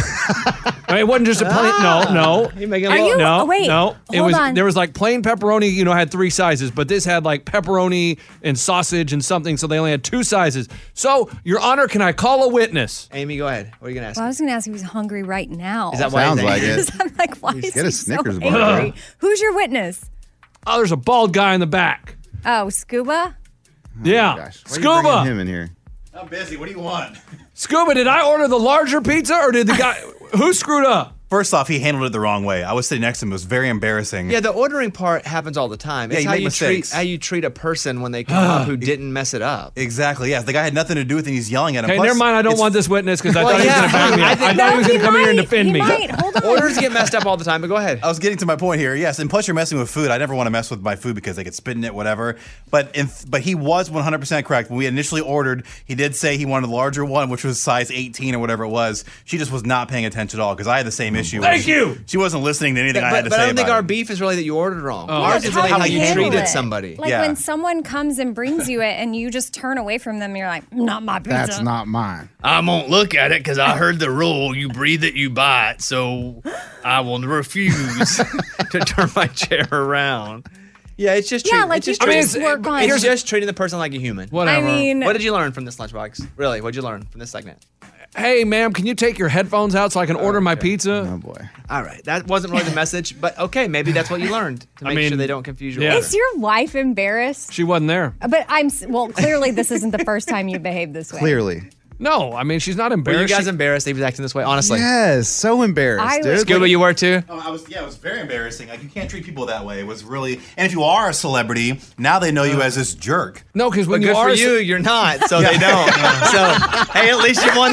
I mean, it wasn't just a plain. Ah. no, no. You making Are a you- No, oh, wait, no. It hold was on. there was like plain pepperoni. You know, had three sizes, but this had like pepperoni and sausage and something, so they only had two sizes. So, Your Honor, can I call a witness? Amy, go ahead. What are you gonna ask? Well, I was going to ask if he's hungry right now. Is that why? Sounds you like think- it. I'm like, why is Get he a Snickers so bar. angry? Who's your witness? Oh, there's a bald guy in the back. Oh, Scuba. yeah, Gosh, why are you Scuba. bringing him in here? I'm busy. What do you want? Scuba, did I order the larger pizza or did the guy who screwed up? First off, he handled it the wrong way. I was sitting next to him. It was very embarrassing. Yeah, the ordering part happens all the time. Yeah, It's you how make you mistakes. treat how you treat a person when they come up who didn't mess it up. Exactly. Yeah, the guy had nothing to do with it. He's yelling at him. Okay, Plus, never mind. I don't it's- want this witness because I Well, thought yeah, he was going to bang me. I I, think- thought he No, was going to come in here and defend he me. might. Hold on. Orders get messed up all the time, but go ahead. I was getting to my point here. Yes, and plus you're messing with food. I never want to mess with my food because they get spit in it, whatever. But in, but he was one hundred percent correct. When we initially ordered, he did say he wanted the larger one, which was size eighteen or whatever it was. She just was not paying attention at all because I had the same issue. Thank She- you. She wasn't listening to anything But, I had to but say I don't think about our it. beef is really that you ordered wrong. Oh. Ours Yeah, is really how you handle treated it. somebody. Like Yeah. when someone comes and brings you it and you just turn away from them, you're like, not my pizza. That's not mine. I won't look at it because I heard the rule: you breathe it, you buy it. So I will refuse to turn my chair around. Yeah, it's just Yeah, treating, like it's just you treating, just work on- it's just treating the person like a human. Whatever. I mean, What did you learn from this lunchbox? Really, what did you learn from this segment? Hey, ma'am, can you take your headphones out so I can order my pizza? Oh boy. All right, that wasn't really the message, but okay, maybe that's what you learned to I make mean, sure they don't confuse your yeah. order. is your wife embarrassed? She wasn't there. But I'm, s- well, clearly this isn't the first time you behaved this way. Clearly. No, I mean, she's not Were embarrassed. you guys She- embarrassed that he was acting this way? Honestly, Yes, so embarrassed, I dude. was- Scuba, you were too. Oh, I was, yeah, it was very embarrassing. Like you can't treat people that way. It was really, and if you are a celebrity, now they know you as this jerk. no, because when But you good are for a- you, you're not, so they don't. So, hey, at least you won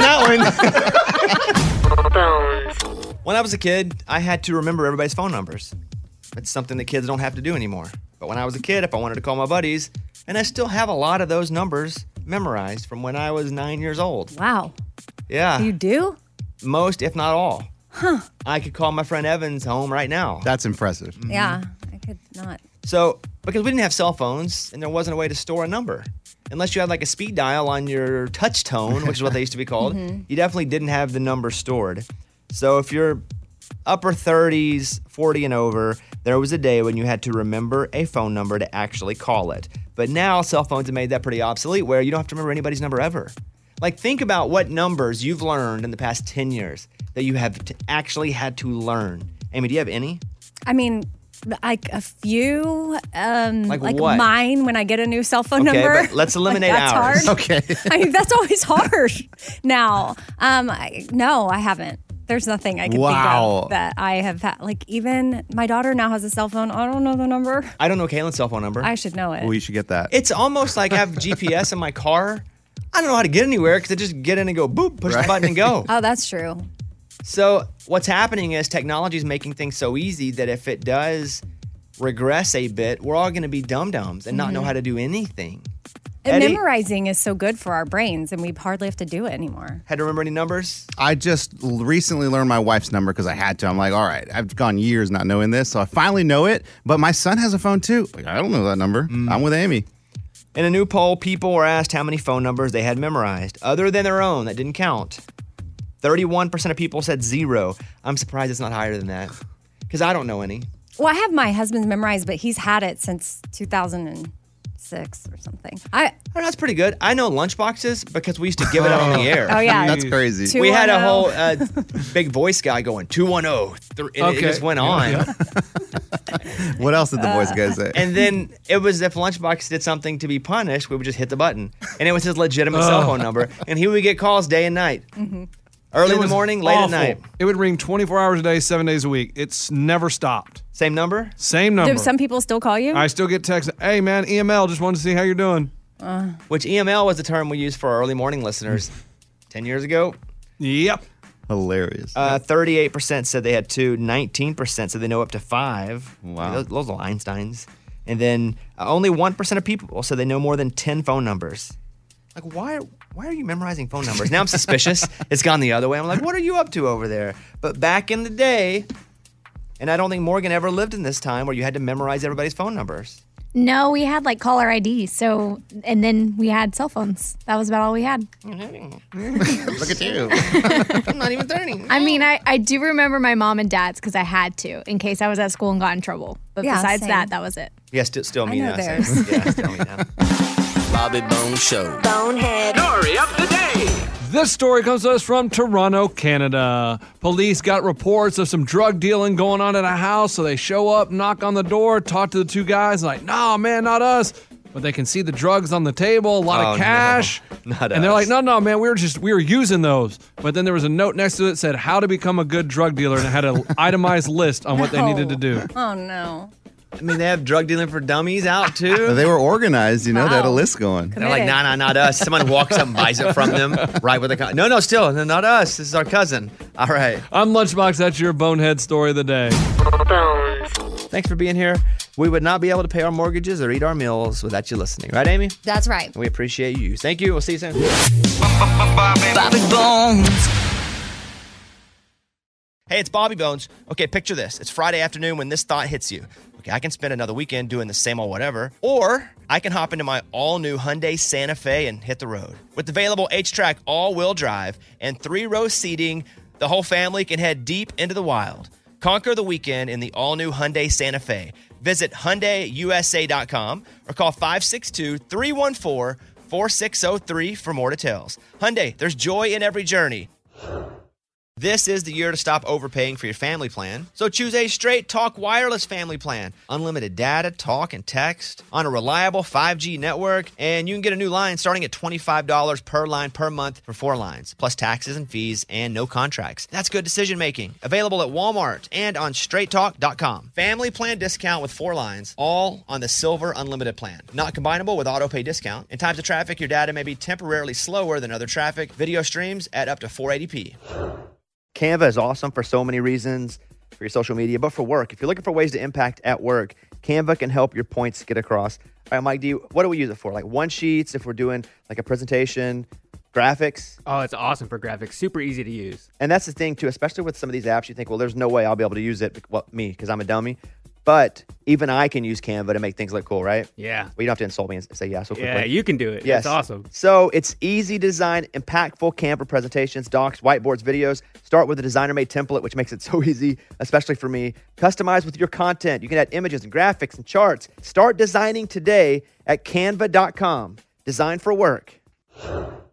that one. When I was a kid, I had to remember everybody's phone numbers. It's something that kids don't have to do anymore. But when I was a kid, if I wanted to call my buddies, and I still have a lot of those numbers memorized from when I was nine years old. Wow. Yeah. You do? Most, if not all. Huh. I could call my friend Evans home right now. That's impressive. Yeah, I could not. So, because we didn't have cell phones and there wasn't a way to store a number. Unless you had like a speed dial on your touch tone, which is what they used to be called, Mhm. you definitely didn't have the number stored. So if you're upper thirties, forty and over, there was a day when you had to remember a phone number to actually call it. But now cell phones have made that pretty obsolete where you don't have to remember anybody's number ever. Like think about what numbers you've learned in the past ten years that you have t- actually had to learn. Amy, do you have any? I mean, like a few, um, Like like, what? mine when I get a new cell phone Okay, number. but let's eliminate like that's ours. Hard. Okay. I mean, that's always hard. Now, um, I, no, I haven't. There's nothing I can think Wow. of that I have had. Like even my daughter now has a cell phone. I don't know the number. I don't know Kaylin's cell phone number. I should know it. Well, you should get that. It's almost like I have G P S in my car. I don't know how to get anywhere because I just get in and go boop, push the button and go. Oh, that's true. So what's happening is technology is making things so easy that if it does regress a bit, we're all going to be dum-dums and not know Mhm. how to do anything. And Eddie, memorizing is so good for our brains, and we hardly have to do it anymore. had to remember any numbers? I just l- recently learned my wife's number because I had to. I'm like, all right, I've gone years not knowing this, so I finally know it. But my son has a phone too. Like, I don't know that number. I'm with Amy. In a new poll, people were asked how many phone numbers they had memorized, other than their own, that didn't count. thirty-one percent of people said zero. I'm surprised it's not higher than that because I don't know any. Well, I have my husband's memorized, but he's had it since two thousand six or something. I Oh, that's pretty good. I know lunchboxes because we used to give it out on the air. Oh, yeah. That's crazy. We had a two one whole oh. uh, big voice guy going two one oh, th- and it Okay. just went on. Yeah. What else did the voice guy say? And then it was if Lunchbox did something to be punished, we would just hit the button. And it was his legitimate cell Oh. phone number. And he would get calls day and night. Early It in the was morning, late awful. at night. It would ring twenty-four hours a day, seven days a week. It's never stopped. Same number? Same number. Do some people still call you? I still get texts. Hey, man, E M L, just wanted to see how you're doing. Uh, Which E M L was the term we used for our early morning listeners ten years ago. Yep. Hilarious. Uh, thirty-eight percent said they had two. nineteen percent said they know up to five. Wow. Those, those are Einsteins. And then uh, only one percent of people said they know more than ten phone numbers. Like, why, why are you memorizing phone numbers? Now I'm suspicious. It's gone the other way. I'm like, what are you up to over there? But back in the day, and I don't think Morgan ever lived in this time where you had to memorize everybody's phone numbers. No, we had like caller I D. So, and then we had cell phones. That was about all we had. Look at you. I'm not even thirty. I mean, I, I do remember my mom and dad's because I had to in case I was at school and got in trouble. But Yeah, besides same. that, that was it. Yeah, still, still me I know now. theirs. Same. Yeah, still me now. Bobby Bones Show. Bonehead. Story of the day. This story comes to us from Toronto, Canada. Police got reports of some drug dealing going on at a house, so they show up, knock on the door, talk to the two guys, like, nah, man, not us. But they can see the drugs on the table, a lot Oh, of no. cash. Not and they're us. like, no, no, man, we were just, we were using those. But then there was a note next to it that said, how to become a good drug dealer, and it had an itemized list on what they needed to do. Oh no. I mean, they have drug dealing for dummies out too. They were organized, you know, they had a Wow. list going. They're like, nah, nah, not us. Someone walks up and buys it from them, right with the con- no, no, still, no, not us. This is our cousin. All right. I'm Lunchbox. That's your bonehead story of the day. Bones. Thanks for being here. We would not be able to pay our mortgages or eat our meals without you listening, right, Amy? That's right. We appreciate you. Thank you. We'll see you soon. Bobby Bones. Hey, it's Bobby Bones. Okay, picture this. It's Friday afternoon when this thought hits you. Okay, I can spend another weekend doing the same old whatever, or I can hop into my all-new Hyundai Santa Fe and hit the road. With available H-Track all-wheel drive and three-row seating, the whole family can head deep into the wild. Conquer the weekend in the all-new Hyundai Santa Fe. Visit Hyundai U S A dot com or call five six two, three one four, four six zero three for more details. Hyundai, there's joy in every journey. This is the year to stop overpaying for your family plan. So choose a Straight Talk Wireless family plan. Unlimited data, talk, and text on a reliable five G network. And you can get a new line starting at twenty-five dollars per line per month for four lines, plus taxes and fees and no contracts. That's good decision making. Available at Walmart and on straight talk dot com. Family plan discount with four lines, all on the Silver Unlimited plan. Not combinable with auto pay discount. In times of traffic, your data may be temporarily slower than other traffic. Video streams at up to four eighty p. Canva is awesome for so many reasons, for your social media, but for work. If you're looking for ways to impact at work, Canva can help your points get across. All right, Mike, do you, what do we use it for? Like one sheets, if we're doing like a presentation, graphics. Oh, it's awesome for graphics. Super easy to use. And that's the thing, too, especially with some of these apps, you think, well, there's no way I'll be able to use it. Well, me, because I'm a dummy. But even I can use Canva to make things look cool, right? Yeah. Well, you don't have to insult me and say yeah so quickly. Yeah, you can do it. Yes. That's awesome. So it's easy design, impactful Canva presentations, docs, whiteboards, videos. Start with a designer-made template, which makes it so easy, especially for me. Customize with your content. You can add images and graphics and charts. Start designing today at canva dot com. Design for work.